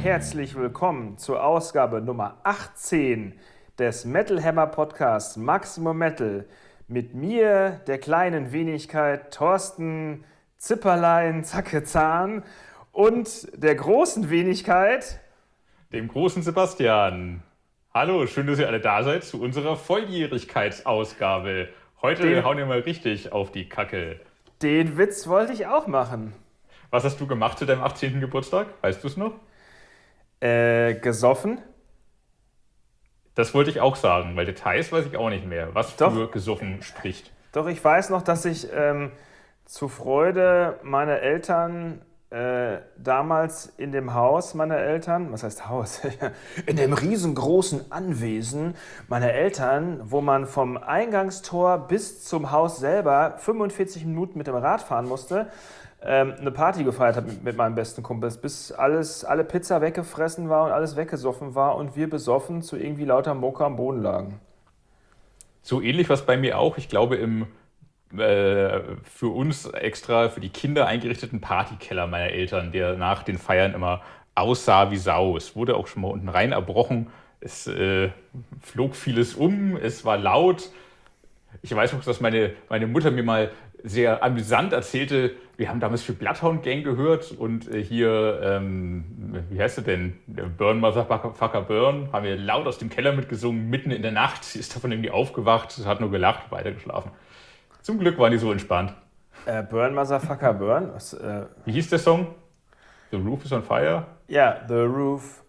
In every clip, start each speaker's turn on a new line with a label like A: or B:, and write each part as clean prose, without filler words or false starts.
A: herzlich willkommen zur Ausgabe Nummer 18 des Metal Hammer Podcasts Maximum Metal. Mit mir, der kleinen Wenigkeit Thorsten Zipperlein Zackezahn und der großen Wenigkeit,
B: dem großen Sebastian. Hallo, schön, dass ihr alle da seid zu unserer Volljährigkeitsausgabe. Heute hauen wir mal richtig auf die Kacke.
A: Den Witz wollte ich auch machen.
B: Was hast du gemacht zu deinem 18. Geburtstag? Weißt du es noch?
A: Gesoffen?
B: Das wollte ich auch sagen, weil Details weiß ich auch nicht mehr, was für gesoffen spricht.
A: Doch, ich weiß noch, dass ich zu Freude meiner Eltern damals in dem Haus meiner Eltern, was heißt Haus? In dem riesengroßen Anwesen meiner Eltern, wo man vom Eingangstor bis zum Haus selber 45 Minuten mit dem Rad fahren musste, eine Party gefeiert habe mit meinen besten Kumpels, bis alle Pizza weggefressen war und alles weggesoffen war und wir besoffen zu irgendwie lauter Moka am Boden lagen.
B: So ähnlich was bei mir auch. Ich glaube, im für uns extra für die Kinder eingerichteten Partykeller meiner Eltern, der nach den Feiern immer aussah wie Sau. Es wurde auch schon mal unten rein erbrochen. Es flog vieles um, es war laut. Ich weiß noch, dass meine Mutter mir mal sehr amüsant erzählte, wir haben damals für Bloodhound Gang gehört und hier, wie heißt sie denn? Burn Motherfucker Burn, haben wir laut aus dem Keller mitgesungen, mitten in der Nacht. Sie ist davon irgendwie aufgewacht, hat nur gelacht, weitergeschlafen. Zum Glück waren die so entspannt.
A: Burn Motherfucker Burn?
B: Wie hieß der Song? The Roof is on Fire?
A: Ja, The Roof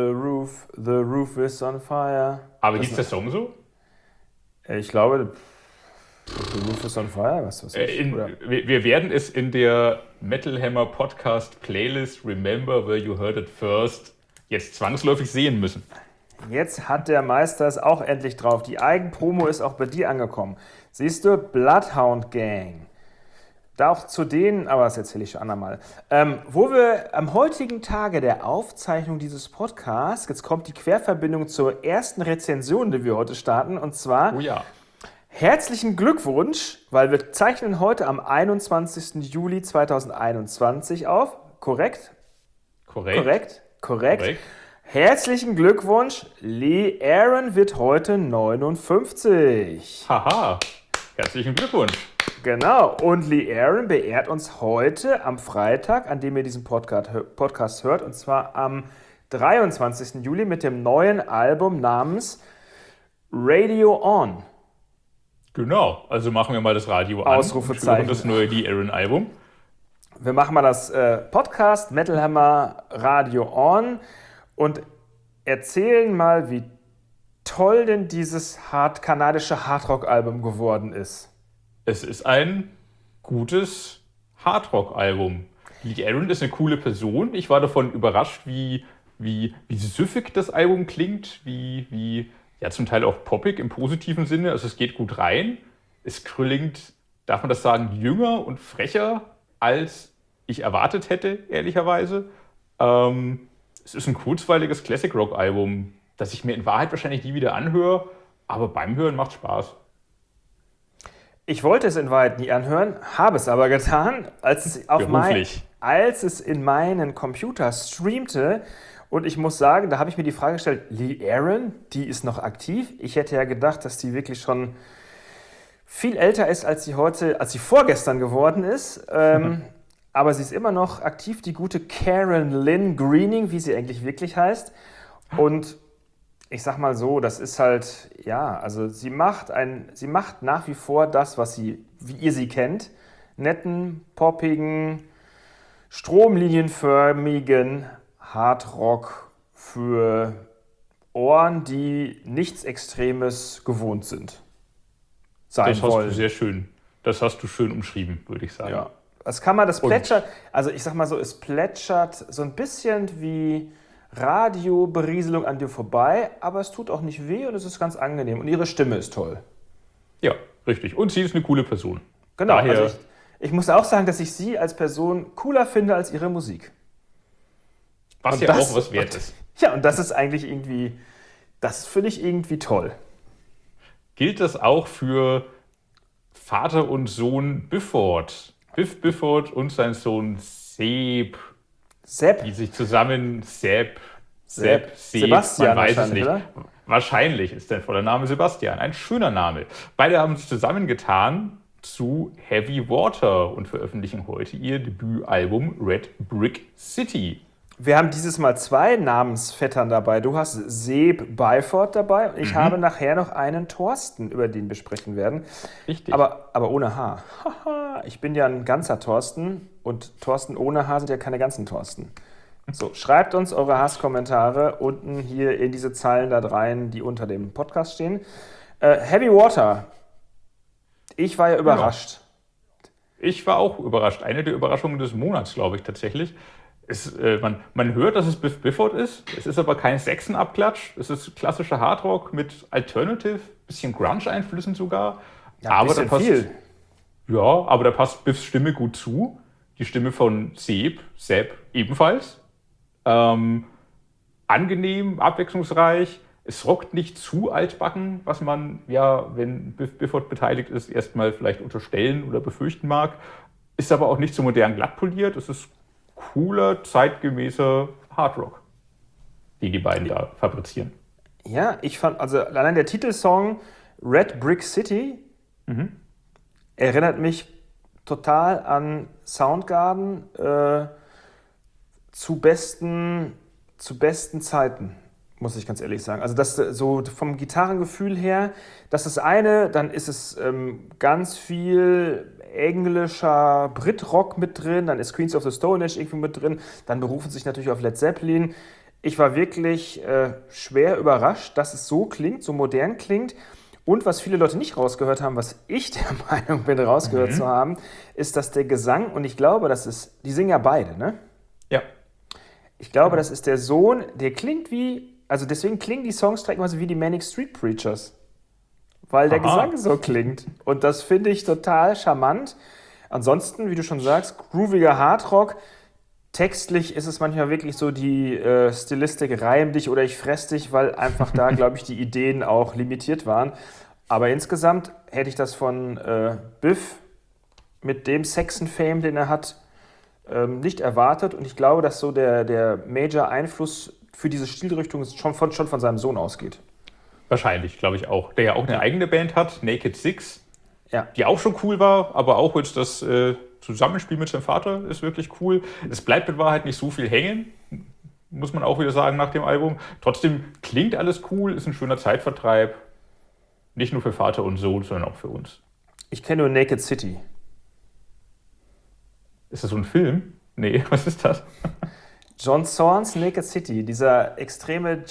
A: is on fire.
B: Aber hieß der Song so?
A: Ich glaube, The Roof is on fire, was ist das?
B: Wir werden es in der Metal Hammer Podcast Playlist Remember Where You Heard It First jetzt zwangsläufig sehen müssen.
A: Jetzt hat der Meister es auch endlich drauf. Die Eigenpromo ist auch bei dir angekommen. Siehst du, Bloodhound Gang. Da auch zu denen, aber das erzähle ich schon andermal. Wo wir am heutigen Tage der Aufzeichnung dieses Podcasts, jetzt kommt die Querverbindung zur ersten Rezension, die wir heute starten, und zwar herzlichen Glückwunsch, weil wir zeichnen heute am 21. Juli 2021 auf. Korrekt?
B: Korrekt.
A: Herzlichen Glückwunsch, Lee Aaron wird heute 59.
B: Haha, herzlichen Glückwunsch.
A: Genau, und Lee Aaron beehrt uns heute am Freitag, an dem ihr diesen Podcast hört, und zwar am 23. Juli mit dem neuen Album namens Radio On.
B: Genau, also machen wir mal das Radio an.
A: Ausrufezeichen.
B: Und das neue Lee Aaron Album.
A: Wir machen mal das Podcast Metal Hammer Radio On und erzählen mal, wie toll denn dieses kanadische Hardrock-Album geworden ist.
B: Es ist ein gutes Hardrock-Album. Lee Aaron ist eine coole Person. Ich war davon überrascht, wie süffig das Album klingt, wie zum Teil auch poppig im positiven Sinne. Also es geht gut rein. Es klingt, darf man das sagen, jünger und frecher, als ich erwartet hätte, ehrlicherweise. Es ist ein kurzweiliges Classic-Rock-Album, das ich mir in Wahrheit wahrscheinlich nie wieder anhöre, aber beim Hören macht Spaß.
A: Ich wollte es in Wahrheit nie anhören, habe es aber getan, als es in meinen Computer streamte. Und ich muss sagen, da habe ich mir die Frage gestellt, Lee Aaron, die ist noch aktiv? Ich hätte ja gedacht, dass die wirklich schon viel älter ist, als sie vorgestern geworden ist. Aber sie ist immer noch aktiv, die gute Karen Lynn Greening, wie sie eigentlich wirklich heißt. Und ich sag mal so, das ist halt, also sie macht nach wie vor das, wie ihr sie kennt. Netten, poppigen, stromlinienförmigen Hardrock für Ohren, die nichts Extremes gewohnt sind.
B: Das hast du sehr schön. Das hast du schön umschrieben, würde ich sagen.
A: Ja. Das plätschert, also ich sag mal so, es plätschert so ein bisschen wie Radioberieselung an dir vorbei, aber es tut auch nicht weh und es ist ganz angenehm und ihre Stimme ist toll.
B: Ja, richtig. Und sie ist eine coole Person.
A: Genau, also ich muss auch sagen, dass ich sie als Person cooler finde als ihre Musik.
B: Was ja auch was wert ist.
A: Ja, und das ist eigentlich irgendwie, das finde ich irgendwie toll.
B: Gilt das auch für Vater und Sohn Bifford? Biff Bifford und sein Sohn Seb Die sich zusammen Sebastian,
A: man
B: weiß es nicht.
A: Oder?
B: Wahrscheinlich ist der volle Name Sebastian. Ein schöner Name. Beide haben sich zusammengetan zu Heavy Water und veröffentlichen heute ihr Debütalbum Red Brick City.
A: Wir haben dieses Mal 2 Namensvettern dabei. Du hast Seb Byford dabei und ich habe nachher noch einen Thorsten, über den wir sprechen werden.
B: Richtig.
A: Aber ohne H. Ich bin ja ein ganzer Thorsten und Thorsten ohne H sind ja keine ganzen Thorsten. So, schreibt uns eure Hasskommentare unten hier in diese Zeilen da rein, die unter dem Podcast stehen. Heavy Water. Ich war ja überrascht.
B: Ich war auch überrascht. Eine der Überraschungen des Monats, glaube ich, tatsächlich. Man hört, dass es Biff Bifford ist. Es ist aber kein Sexen-Abklatsch. Es ist klassischer Hardrock mit Alternative, bisschen Grunge-Einflüssen sogar.
A: Ja, aber da passt viel.
B: Ja, aber da passt Biffs Stimme gut zu. Die Stimme von Seb ebenfalls. Angenehm, abwechslungsreich. Es rockt nicht zu altbacken, was man ja, wenn Biff Bifford beteiligt ist, erstmal vielleicht unterstellen oder befürchten mag. Ist aber auch nicht so modern glatt poliert. Es ist cooler, zeitgemäßer Hardrock, die beiden da fabrizieren.
A: Ja, ich fand, also allein der Titelsong Red Brick City erinnert mich total an Soundgarden zu besten Zeiten, muss ich ganz ehrlich sagen. Also das so vom Gitarrengefühl her, das ist eine, dann ist es ganz viel englischer Brit-Rock mit drin, dann ist Queens of the Stone Age irgendwie mit drin, dann berufen sich natürlich auf Led Zeppelin. Ich war wirklich schwer überrascht, dass es so klingt, so modern klingt. Und was viele Leute nicht rausgehört haben, was ich der Meinung bin, rausgehört zu haben, ist, dass der Gesang, und ich glaube, die singen ja beide, ne?
B: Ja.
A: Ich glaube, das ist der Sohn, der klingt also deswegen klingen die Songs streckenweise wie die Manic Street Preachers. Weil der Gesang so klingt. Und das finde ich total charmant. Ansonsten, wie du schon sagst, grooviger Hardrock. Textlich ist es manchmal wirklich so die Stilistik, reim dich oder ich fress dich, weil einfach da, glaube ich, die Ideen auch limitiert waren. Aber insgesamt hätte ich das von Biff mit dem Saxon-Fame, den er hat, nicht erwartet. Und ich glaube, dass so der Major-Einfluss für diese Stilrichtung schon von seinem Sohn ausgeht.
B: Wahrscheinlich, glaube ich auch. Der ja auch eine eigene Band hat, Naked Six, die auch schon cool war, aber auch jetzt das Zusammenspiel mit seinem Vater ist wirklich cool. Es bleibt mit Wahrheit nicht so viel hängen, muss man auch wieder sagen nach dem Album. Trotzdem klingt alles cool, ist ein schöner Zeitvertreib. Nicht nur für Vater und Sohn, sondern auch für uns.
A: Ich kenne nur Naked City.
B: Ist das so ein Film? Nee, was ist das?
A: John Zorns Naked City, dieser extreme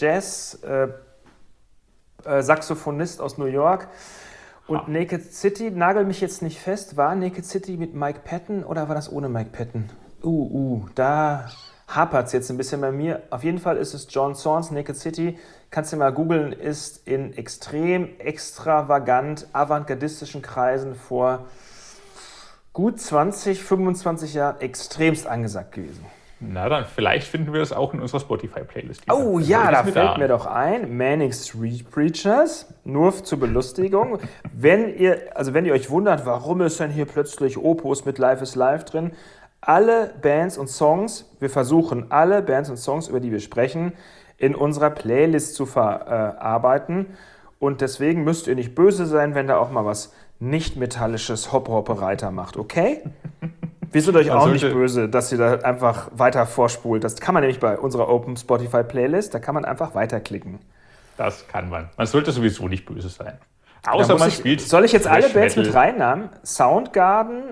A: Jazz-Saxophonist aus New York. Und Naked City, nagel mich jetzt nicht fest, war Naked City mit Mike Patton oder war das ohne Mike Patton? Da hapert es jetzt ein bisschen bei mir. Auf jeden Fall ist es John Zorns Naked City. Kannst du mal googeln, ist in extrem extravagant avantgardistischen Kreisen vor gut 20, 25 Jahren extremst angesagt gewesen.
B: Na dann, vielleicht finden wir das auch in unserer Spotify-Playlist.
A: Oh ja, da fällt mir doch ein, Manic Street Preachers, nur zur Belustigung. Wenn ihr euch wundert, warum ist denn hier plötzlich Opus mit Life is Life drin, alle Bands und Songs, wir versuchen alle Bands und Songs, über die wir sprechen, in unserer Playlist zu verarbeiten. Und deswegen müsst ihr nicht böse sein, wenn da auch mal was nicht-metallisches Hop-Hoppereiter macht, okay? Wir sind euch auch nicht böse, dass ihr da einfach weiter vorspult. Das kann man nämlich bei unserer Open Spotify Playlist, da kann man einfach weiterklicken.
B: Das kann man. Man sollte sowieso nicht böse sein. Außer man spielt.
A: Soll ich jetzt alle Bands mit reinnehmen? Soundgarden,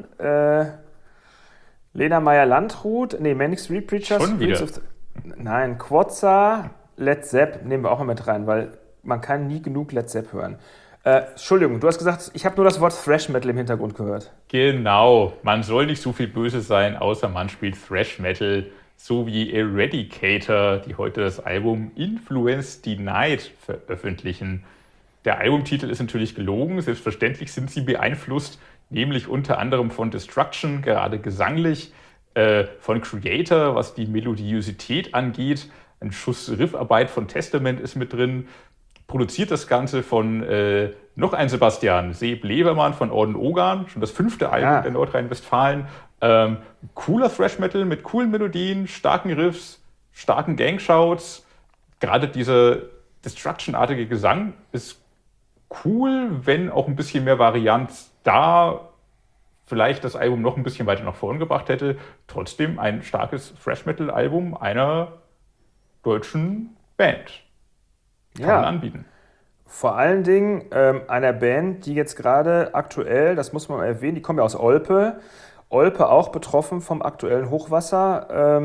A: Lena Meyer-Landrut, Manic Street Preachers.
B: Schon wieder?
A: Nein, Quotza, Led Zepp nehmen wir auch mal mit rein, weil man kann nie genug Led Zepp hören. Entschuldigung, du hast gesagt, ich habe nur das Wort Thrash Metal im Hintergrund gehört.
B: Genau, man soll nicht so viel böse sein, außer man spielt Thrash Metal, so wie Eradicator, die heute das Album Influence Denied veröffentlichen. Der Albumtitel ist natürlich gelogen, selbstverständlich sind sie beeinflusst, nämlich unter anderem von Destruction, gerade gesanglich, von Creator, was die Melodiosität angeht. Ein Schuss Riffarbeit von Testament ist mit drin. Produziert das Ganze von noch ein Sebastian, Seb Levermann von Orden Ogan, schon das 5. Album der Nordrhein-Westfalen. Cooler Thrash Metal mit coolen Melodien, starken Riffs, starken Gangshouts. Gerade dieser Destruction-artige Gesang ist cool, wenn auch ein bisschen mehr Varianz da vielleicht das Album noch ein bisschen weiter nach vorn gebracht hätte. Trotzdem ein starkes Thrash-Metal-Album einer deutschen Band. Kann man anbieten.
A: Vor allen Dingen einer Band, die jetzt gerade aktuell, das muss man mal erwähnen, die kommen ja aus Olpe. Olpe auch betroffen vom aktuellen Hochwasser.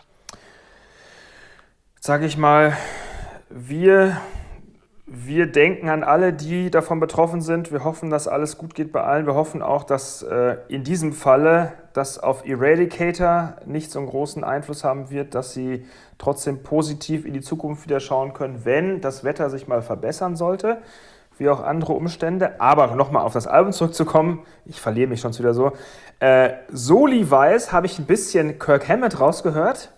A: Sage ich mal, wir denken an alle, die davon betroffen sind. Wir hoffen, dass alles gut geht bei allen. Wir hoffen auch, dass in diesem Falle das auf Eradicator nicht so einen großen Einfluss haben wird, dass sie trotzdem positiv in die Zukunft wieder schauen können, wenn das Wetter sich mal verbessern sollte, wie auch andere Umstände. Aber nochmal auf das Album zurückzukommen, ich verliere mich schon wieder so. Soli-wise habe ich ein bisschen Kirk Hammett rausgehört.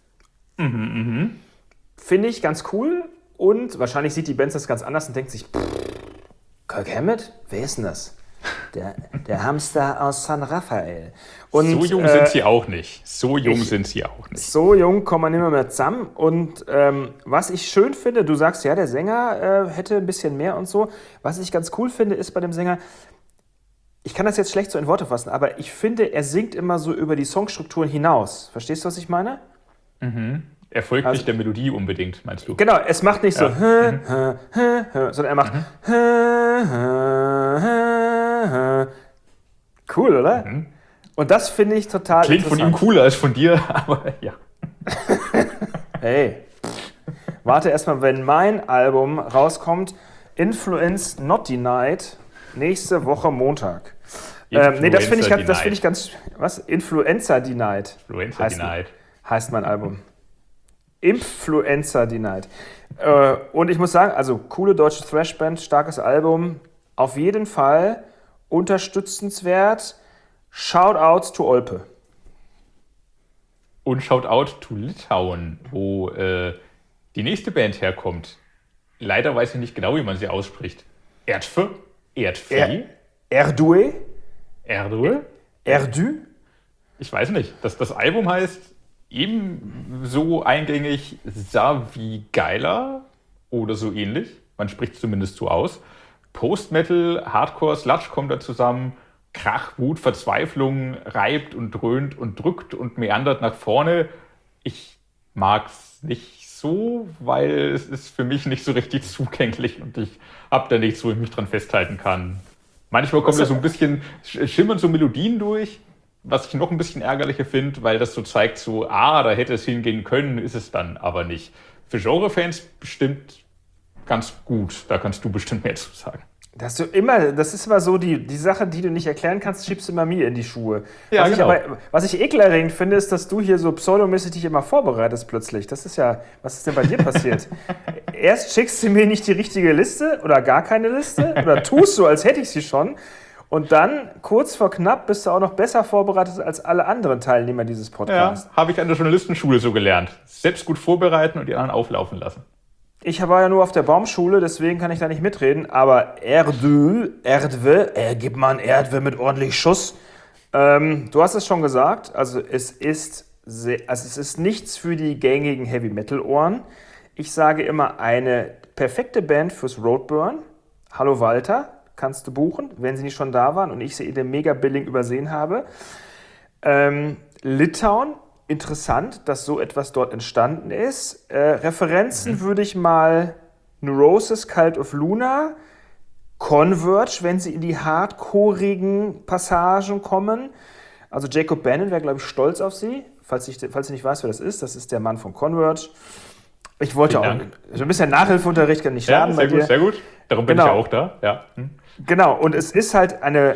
A: Finde ich ganz cool. Und wahrscheinlich sieht die Band das ganz anders und denkt sich, Kirk Hammett? Wer ist denn das? Der Hamster aus San Rafael. Und,
B: so jung sind sie auch nicht. So jung
A: kommen wir nicht mehr zusammen. Und was ich schön finde, du sagst ja, der Sänger hätte ein bisschen mehr und so. Was ich ganz cool finde, ist bei dem Sänger, ich kann das jetzt schlecht so in Worte fassen, aber ich finde, er singt immer so über die Songstrukturen hinaus. Verstehst du, was ich meine?
B: Er folgt nicht der Melodie unbedingt, meinst du?
A: Genau, es macht nicht so, sondern er macht cool, oder? Und das finde ich total
B: Klingt von ihm cooler als von dir, aber ja.
A: Hey, warte erstmal, wenn mein Album rauskommt, Influence Not Denied, nächste Woche Montag. Das finde ich ganz, was? Influencer Denied. Heißt mein Album. Influencer Denied. Und ich muss sagen, also coole deutsche Thrashband, starkes Album, auf jeden Fall unterstützenswert. Shoutouts to Olpe.
B: Und Shoutout to Litauen, wo die nächste Band herkommt. Leider weiß ich nicht genau, wie man sie ausspricht. Erdfö?
A: Erdue?
B: Erdü? Ich weiß nicht. Das Album heißt ebenso eingängig Savi Geiler oder so ähnlich. Man spricht es zumindest so aus. Post-Metal, Hardcore, Sludge kommt da zusammen. Krach, Wut, Verzweiflung, reibt und dröhnt und drückt und meandert nach vorne. Ich mag's nicht so, weil es ist für mich nicht so richtig zugänglich und ich habe da nichts, wo ich mich dran festhalten kann. Manchmal kommen da so ein bisschen, schimmern so Melodien durch, was ich noch ein bisschen ärgerlicher finde, weil das so zeigt, so, da hätte es hingehen können, ist es dann aber nicht. Für Genre-Fans bestimmt ganz gut, da kannst du bestimmt mehr zu sagen.
A: Das ist immer so, die Sache, die du nicht erklären kannst, schiebst du immer mir in die Schuhe.
B: Ja,
A: Was ich ekelerregend finde, ist, dass du hier so pseudomäßig dich immer vorbereitest plötzlich. Das ist ja, was ist denn bei dir passiert? Erst schickst du mir nicht die richtige Liste oder gar keine Liste oder tust so, als hätte ich sie schon. Und dann, kurz vor knapp, bist du auch noch besser vorbereitet als alle anderen Teilnehmer dieses Podcasts.
B: Ja, habe ich an der Journalistenschule so gelernt. Selbst gut vorbereiten und die anderen auflaufen lassen.
A: Ich war ja nur auf der Baumschule, deswegen kann ich da nicht mitreden. Aber Erdwe, gib mal ein Erdwe mit ordentlich Schuss. Du hast es schon gesagt, also es ist nichts für die gängigen Heavy-Metal-Ohren. Ich sage immer, eine perfekte Band fürs Roadburn. Hallo Walter, kannst du buchen, wenn sie nicht schon da waren und ich sie in dem Mega-Billing übersehen habe. Litauen, interessant, dass so etwas dort entstanden ist. Referenzen würde ich mal Neurosis, Cult of Luna, Converge, wenn sie in die hardcoreigen Passagen kommen. Also Jacob Bannon wäre, glaube ich, stolz auf sie. Falls du nicht weißt, wer das ist der Mann von Converge. Ich wollte auch so ein bisschen Nachhilfeunterricht, kann nicht schaden bei dir.
B: Sehr gut. Darum bin ich ja auch da. Ja.
A: Genau, und es ist eine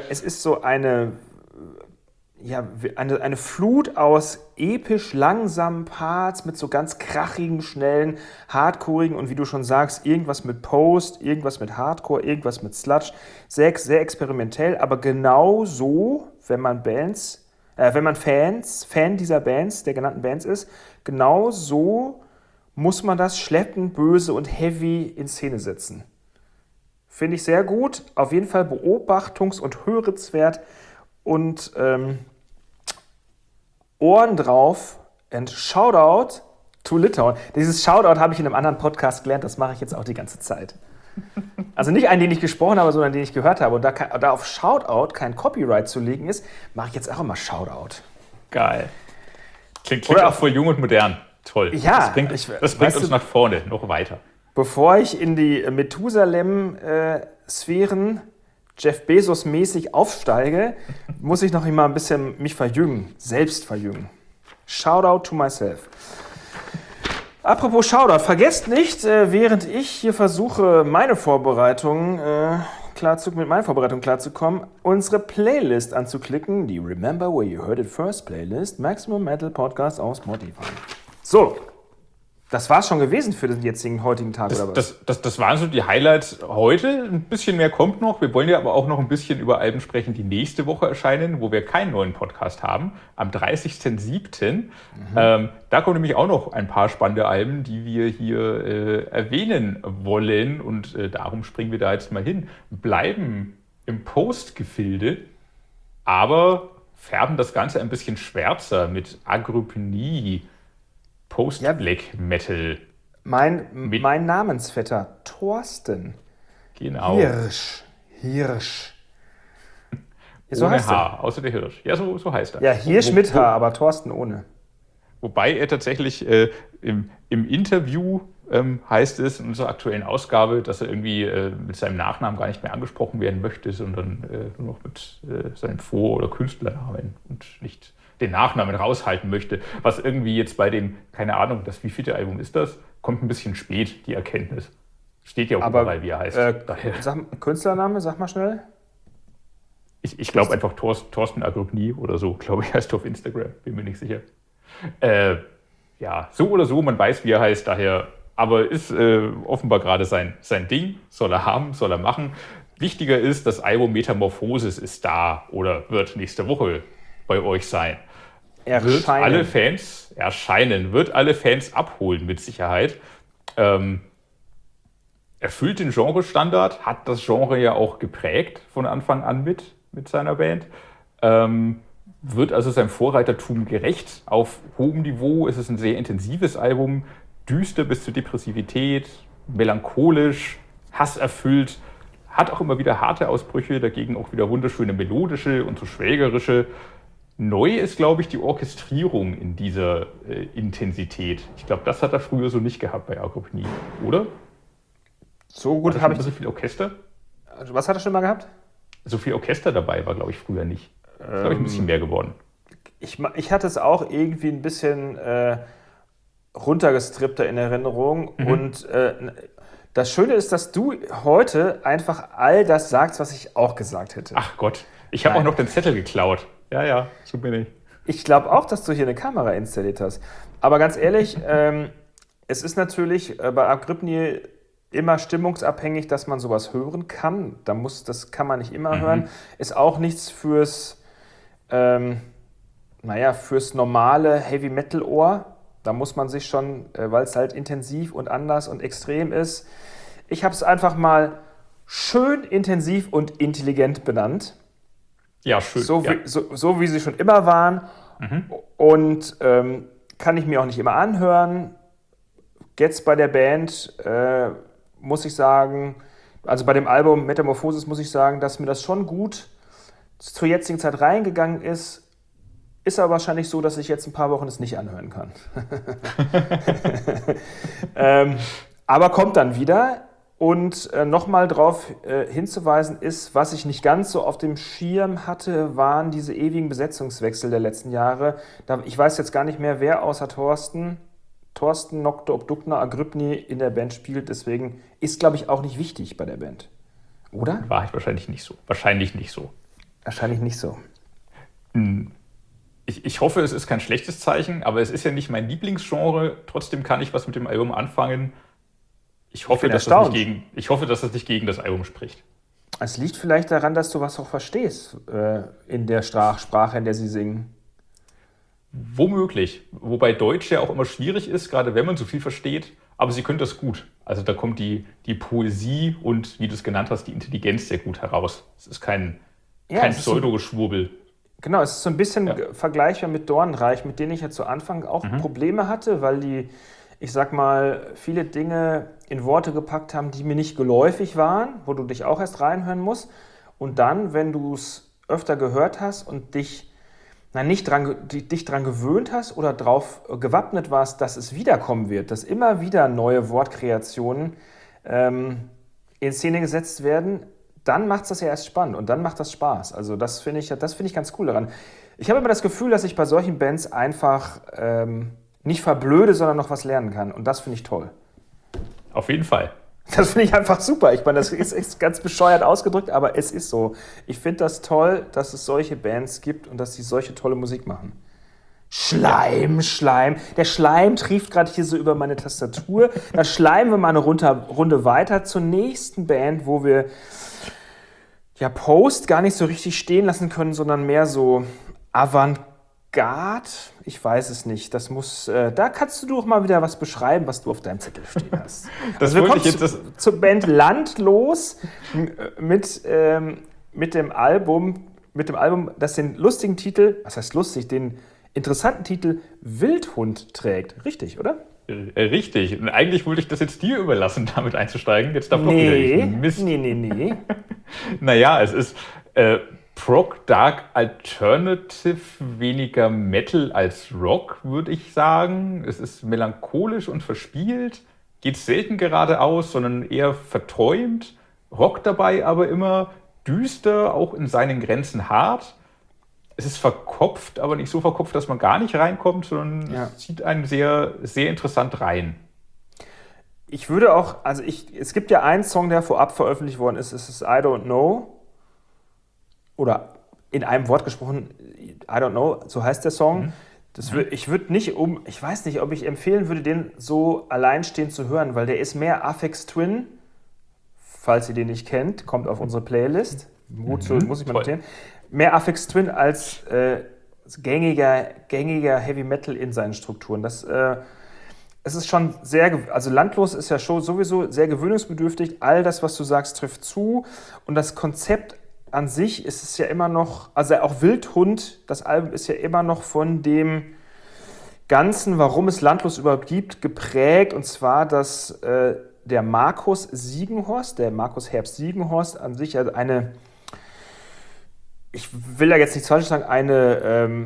A: Flut aus episch langsamen Parts mit so ganz krachigen, schnellen, hardcoreigen und wie du schon sagst, irgendwas mit Post, irgendwas mit Hardcore, irgendwas mit Sludge. Sehr, sehr experimentell, aber genau so, wenn man Fan dieser Bands, der genannten Bands ist, genau so muss man das schleppend, böse und heavy in Szene setzen. Finde ich sehr gut. Auf jeden Fall beobachtungs- und hörenswert. Und Ohren drauf and Shoutout to Litauen. Dieses Shoutout habe ich in einem anderen Podcast gelernt, das mache ich jetzt auch die ganze Zeit. Also nicht einen, den ich gesprochen habe, sondern den ich gehört habe. Und da auf Shoutout kein Copyright zu legen ist, mache ich jetzt auch immer Shoutout.
B: Geil. Klingt auch voll jung und modern. Toll.
A: Ja,
B: das bringt uns nach vorne, noch weiter.
A: Bevor ich in die Methusalem-Sphären Jeff Bezos-mäßig aufsteige, muss ich noch immer ein bisschen mich verjüngen, selbst verjüngen. Shoutout to myself. Apropos Shoutout, vergesst nicht, während ich hier versuche, mit meinen Vorbereitungen klarzukommen, unsere Playlist anzuklicken, die Remember Where You Heard It First Playlist, Maximum Metal Podcast auf Spotify. So, das war's schon gewesen für den heutigen Tag, oder was?
B: Das waren so die Highlights heute. Ein bisschen mehr kommt noch. Wir wollen ja aber auch noch ein bisschen über Alben sprechen, die nächste Woche erscheinen, wo wir keinen neuen Podcast haben. Am 30.07. Da kommen nämlich auch noch ein paar spannende Alben, die wir hier erwähnen wollen. Und darum springen wir da jetzt mal hin. Bleiben im Post-Gefilde, aber färben das Ganze ein bisschen schwärzer mit Agrypnie, Post-Black Metal.
A: Mein Namensvetter, Thorsten.
B: Genau.
A: Hirsch.
B: So ohne H, außer der Hirsch. Ja, so heißt er.
A: Ja, Hirsch mit H, aber Thorsten ohne.
B: Wobei er tatsächlich im Interview heißt es in unserer aktuellen Ausgabe, dass er irgendwie mit seinem Nachnamen gar nicht mehr angesprochen werden möchte, sondern nur noch mit seinem Vor- oder Künstlernamen und nicht den Nachnamen raushalten möchte, was irgendwie jetzt bei dem, keine Ahnung, das wievielte Album ist das, kommt ein bisschen spät, die Erkenntnis. Steht ja auch überall, wie er heißt.
A: Künstlername, sag mal schnell.
B: Ich glaube einfach Thorsten Agrypnie oder so, glaube ich, heißt er auf Instagram, bin mir nicht sicher. Ja, so oder so, man weiß, wie er heißt, daher, aber ist offenbar gerade sein Ding, soll er haben, soll er machen. Wichtiger ist, das Album Metamorphosis ist da oder wird nächste Woche bei euch sein. Wird alle Fans abholen mit Sicherheit. Erfüllt den Genrestandard, hat das Genre ja auch geprägt von Anfang an mit seiner Band. Wird also seinem Vorreitertum gerecht. Auf hohem Niveau ist es ein sehr intensives Album, düster bis zur Depressivität, melancholisch, hasserfüllt, hat auch immer wieder harte Ausbrüche, dagegen auch wieder wunderschöne melodische und so schwägerische. Neu ist, glaube ich, die Orchestrierung in dieser Intensität. Ich glaube, das hat er früher so nicht gehabt bei Agrypnie, oder?
A: So gut habe ich...
B: So viel Orchester?
A: Was hat er schon mal gehabt?
B: So viel Orchester dabei war, glaube ich, früher nicht. Das ist, glaube ich, ein bisschen mehr geworden.
A: Ich hatte es auch irgendwie ein bisschen runtergestrippter in Erinnerung. Mhm. Und das Schöne ist, dass du heute einfach all das sagst, was ich auch gesagt hätte.
B: Ach Gott, ich habe auch noch den Zettel geklaut. Ja, so bin ich.
A: Ich glaube auch, dass du hier eine Kamera installiert hast. Aber ganz ehrlich, es ist natürlich bei Agrypnie immer stimmungsabhängig, dass man sowas hören kann. Das kann man nicht immer hören. Ist auch nichts fürs normale Heavy-Metal-Ohr. Da muss man sich schon, weil es halt intensiv und anders und extrem ist. Ich habe es einfach mal schön intensiv und intelligent benannt.
B: Ja, schön.
A: So wie sie schon immer waren. Und kann ich mir auch nicht immer anhören. Jetzt bei der Band muss ich sagen, also bei dem Album Metamorphosis muss ich sagen, dass mir das schon gut zur jetzigen Zeit reingegangen ist. Ist aber wahrscheinlich so, dass ich jetzt ein paar Wochen es nicht anhören kann. Aber kommt dann wieder. Und nochmal darauf hinzuweisen ist, was ich nicht ganz so auf dem Schirm hatte, waren diese ewigen Besetzungswechsel der letzten Jahre. Ich weiß jetzt gar nicht mehr, wer außer Thorsten, Nocte, Obdukna, Agrypnie in der Band spielt. Deswegen ist, glaube ich, auch nicht wichtig bei der Band. Oder?
B: War ich wahrscheinlich nicht so. Wahrscheinlich nicht so. Ich hoffe, es ist kein schlechtes Zeichen, aber es ist ja nicht mein Lieblingsgenre. Trotzdem kann ich was mit dem Album anfangen. Ich hoffe, dass das nicht gegen das Album spricht.
A: Es liegt vielleicht daran, dass du was auch verstehst in der Sprache, in der sie singen.
B: Womöglich. Wobei Deutsch ja auch immer schwierig ist, gerade wenn man so viel versteht. Aber sie können das gut. Also da kommt die Poesie und, wie du es genannt hast, die Intelligenz sehr gut heraus. Es ist kein Pseudo-Geschwurbel.
A: Genau, es ist so ein bisschen vergleichbar mit Dornreich, mit denen ich ja zu Anfang auch Probleme hatte, weil die, ich sag mal, viele Dinge in Worte gepackt haben, die mir nicht geläufig waren, wo du dich auch erst reinhören musst. Und dann, wenn du es öfter gehört hast und dich dran gewöhnt hast oder darauf gewappnet warst, dass es wiederkommen wird, dass immer wieder neue Wortkreationen in Szene gesetzt werden, dann macht es das ja erst spannend und dann macht das Spaß. Also das finde ich ganz cool daran. Ich habe immer das Gefühl, dass ich bei solchen Bands einfach nicht verblöde, sondern noch was lernen kann. Und das finde ich toll.
B: Auf jeden Fall.
A: Das finde ich einfach super. Ich meine, das ist ganz bescheuert ausgedrückt, aber es ist so. Ich finde das toll, dass es solche Bands gibt und dass sie solche tolle Musik machen. Schleim. Der Schleim trieft gerade hier so über meine Tastatur. Da schleimen wir mal eine Runde weiter zur nächsten Band, wo wir ja Post gar nicht so richtig stehen lassen können, sondern mehr so Avantgarde. Ich weiß es nicht. Das muss. Da kannst du doch mal wieder was beschreiben, was du auf deinem Zettel stehen hast.
B: Das
A: wir kommen zur Band Landlos mit dem Album, das den lustigen Titel, was heißt lustig, den interessanten Titel Wildhund trägt. Richtig, oder?
B: Richtig. Und eigentlich wollte ich das jetzt dir überlassen, damit einzusteigen. Jetzt darf doch wieder ich. Mist.
A: Nee.
B: Naja, es ist Prog Dark Alternative, weniger Metal als Rock, würde ich sagen. Es ist melancholisch und verspielt, geht selten geradeaus, sondern eher verträumt. Rock dabei aber immer düster, auch in seinen Grenzen hart. Es ist verkopft, aber nicht so verkopft, dass man gar nicht reinkommt, sondern es zieht einen sehr, sehr interessant rein.
A: Ich würde auch, es gibt ja einen Song, der vorab veröffentlicht worden ist, es ist I Don't Know. Oder in einem Wort gesprochen, I Don't Know, so heißt der Song. Ich weiß nicht, ob ich empfehlen würde, den so alleinstehend zu hören, weil der ist mehr Aphex Twin. Falls ihr den nicht kennt, kommt auf unsere Playlist. Muss ich mal notieren. Mehr Aphex Twin als gängiger Heavy Metal in seinen Strukturen. Es ist schon also Landlos ist ja schon sowieso sehr gewöhnungsbedürftig. All das, was du sagst, trifft zu. Und das Konzept an sich ist es ja immer noch, also auch Wildhund, das Album ist ja immer noch von dem Ganzen, warum es Landlos überhaupt gibt, geprägt. Und zwar, dass der Markus Herbst Siegenhorst an sich eine, ich will da jetzt nichts falsch sagen, eine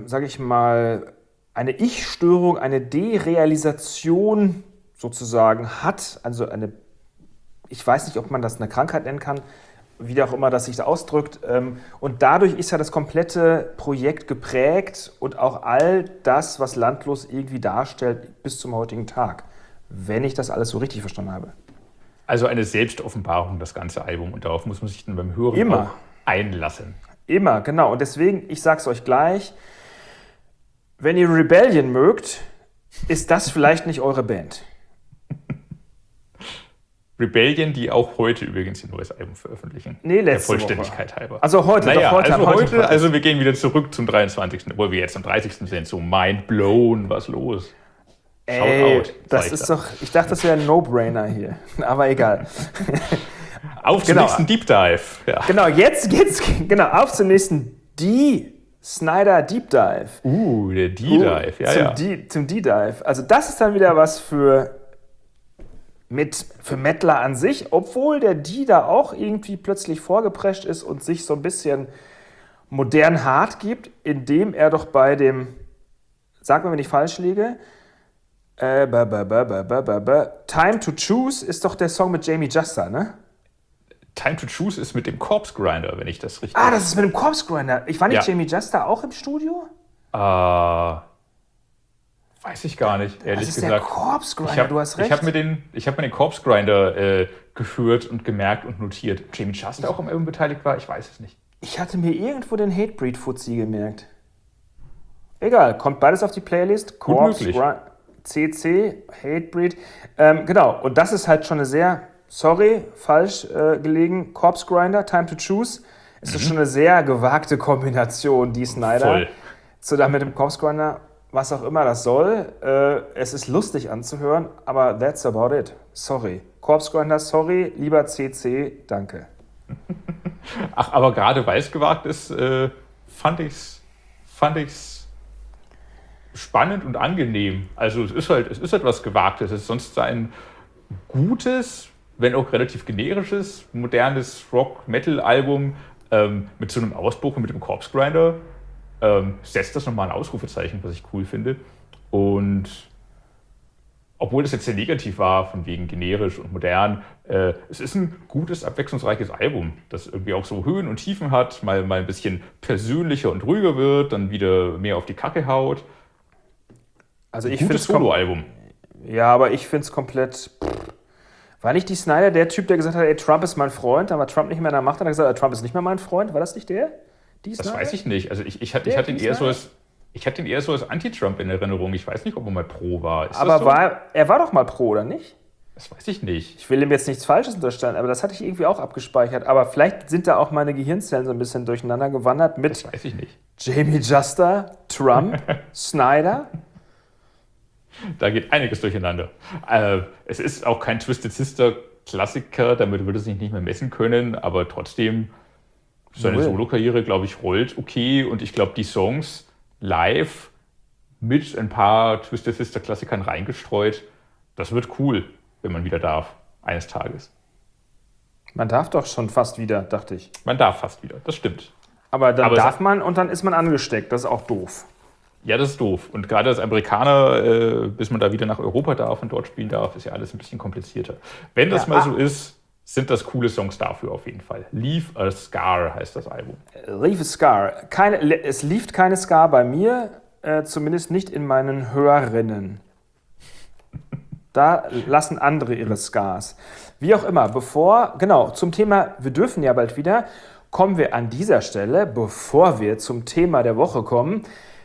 A: Ich-Störung, eine Derealisation sozusagen hat. Also ich weiß nicht, ob man das eine Krankheit nennen kann, wie auch immer das sich ausdrückt. Und dadurch ist ja das komplette Projekt geprägt und auch all das, was Landlos irgendwie darstellt, bis zum heutigen Tag. Wenn ich das alles so richtig verstanden habe.
B: Also eine Selbstoffenbarung, das ganze Album. Und darauf muss man sich dann beim Hören auch einlassen.
A: Immer, genau. Und deswegen, ich sag's euch gleich, wenn ihr Rebellion mögt, ist das vielleicht nicht eure Band.
B: Rebellion, die auch heute übrigens ein neues Album veröffentlichen.
A: Nee, letzte
B: der Vollständigkeit
A: Woche.
B: halber.
A: Also heute.
B: Also wir gehen wieder zurück zum 23., obwohl wir jetzt am 30. sind. So mind blown, was los?
A: Out. Das ist doch, ich dachte, das wäre ein No-Brainer hier. Aber egal.
B: Auf zum nächsten Deep Dive. Ja.
A: Genau, jetzt geht's auf zum nächsten Snyder Deep Dive.
B: Der D-Dive,
A: Zum D-Dive. Also das ist dann wieder was für Mettler an sich, obwohl der D da auch irgendwie plötzlich vorgeprescht ist und sich so ein bisschen modern hart gibt, indem er doch bei dem, sag mal, wenn ich falsch liege, Time to Choose ist doch der Song mit Jamie Juster, ne?
B: Time to Choose ist mit dem Corpse Grinder, wenn ich das richtig...
A: das ist mit dem Corpse Grinder. War nicht Jamie Juster auch im Studio?
B: Weiß ich gar nicht, ehrlich gesagt.
A: Der Corpse Grinder, du hast recht.
B: Ich hab mir den Corpse Grinder gehört und gemerkt und notiert. Jamie Juster auch am Album beteiligt war, ich weiß es nicht.
A: Ich hatte mir irgendwo den Hatebreed-Fuzzi gemerkt. Egal, kommt beides auf die Playlist. Corpse Grinder, CC, Hatebreed. Genau, und das ist halt schon eine sehr... Sorry, falsch gelegen. Corpse Grinder, Time to Choose. Es ist schon eine sehr gewagte Kombination, die Snyder.
B: Voll.
A: Zusammen mit dem Corpse Grinder, was auch immer das soll. Es ist lustig anzuhören, aber that's about it. Sorry. Corpse Grinder, sorry. Lieber CC, danke.
B: Ach, aber gerade weil es gewagt ist, fand ich es fand ich es spannend und angenehm. Also es ist halt was Gewagtes. Es ist sonst ein gutes, wenn auch relativ generisches, modernes Rock-Metal-Album mit so einem Ausbruch und mit dem Corpse Grinder. Setzt das nochmal ein Ausrufezeichen, was ich cool finde. Und obwohl das jetzt sehr negativ war, von wegen generisch und modern, es ist ein gutes, abwechslungsreiches Album, das irgendwie auch so Höhen und Tiefen hat, mal ein bisschen persönlicher und ruhiger wird, dann wieder mehr auf die Kacke haut.
A: Also ich finde es Solo-Album. Ja, aber ich finde es komplett... War nicht die Snyder der Typ, der gesagt hat, ey, Trump ist mein Freund, dann war Trump nicht mehr in der Macht, dann hat er gesagt, Trump ist nicht mehr mein Freund? War das nicht der?
B: Das weiß ich nicht. Also ich hatte ihn eher so als Anti-Trump in Erinnerung. Ich weiß nicht, ob er mal pro war.
A: Aber er war doch mal pro, oder nicht?
B: Das weiß ich nicht.
A: Ich will ihm jetzt nichts Falsches unterstellen, aber das hatte ich irgendwie auch abgespeichert. Aber vielleicht sind da auch meine Gehirnzellen so ein bisschen durcheinander gewandert mit
B: das weiß ich nicht.
A: Jamie Juster, Trump, Snyder.
B: Da geht einiges durcheinander. Es ist auch kein Twisted Sister Klassiker, damit würde es sich nicht mehr messen können, aber trotzdem, seine Solo-Karriere, glaube ich, rollt okay. Und ich glaube, die Songs live mit ein paar Twisted Sister Klassikern reingestreut, das wird cool, wenn man wieder darf, eines Tages.
A: Man darf doch schon fast wieder, dachte ich.
B: Man darf fast wieder, das stimmt.
A: Aber dann darf man und dann ist man angesteckt, das ist auch doof.
B: Ja, das ist doof. Und gerade als Amerikaner, bis man da wieder nach Europa darf und dort spielen darf, ist ja alles ein bisschen komplizierter. Wenn das mal so ist, sind das coole Songs dafür auf jeden Fall. Leave a Scar heißt das Album.
A: Leave a Scar. Es lief keine Scar bei mir, zumindest nicht in meinen Hörerinnen. Da lassen andere ihre Scars. Wie auch immer, zum Thema, wir dürfen ja bald wieder, kommen wir an dieser Stelle, bevor wir zum Thema der Woche kommen,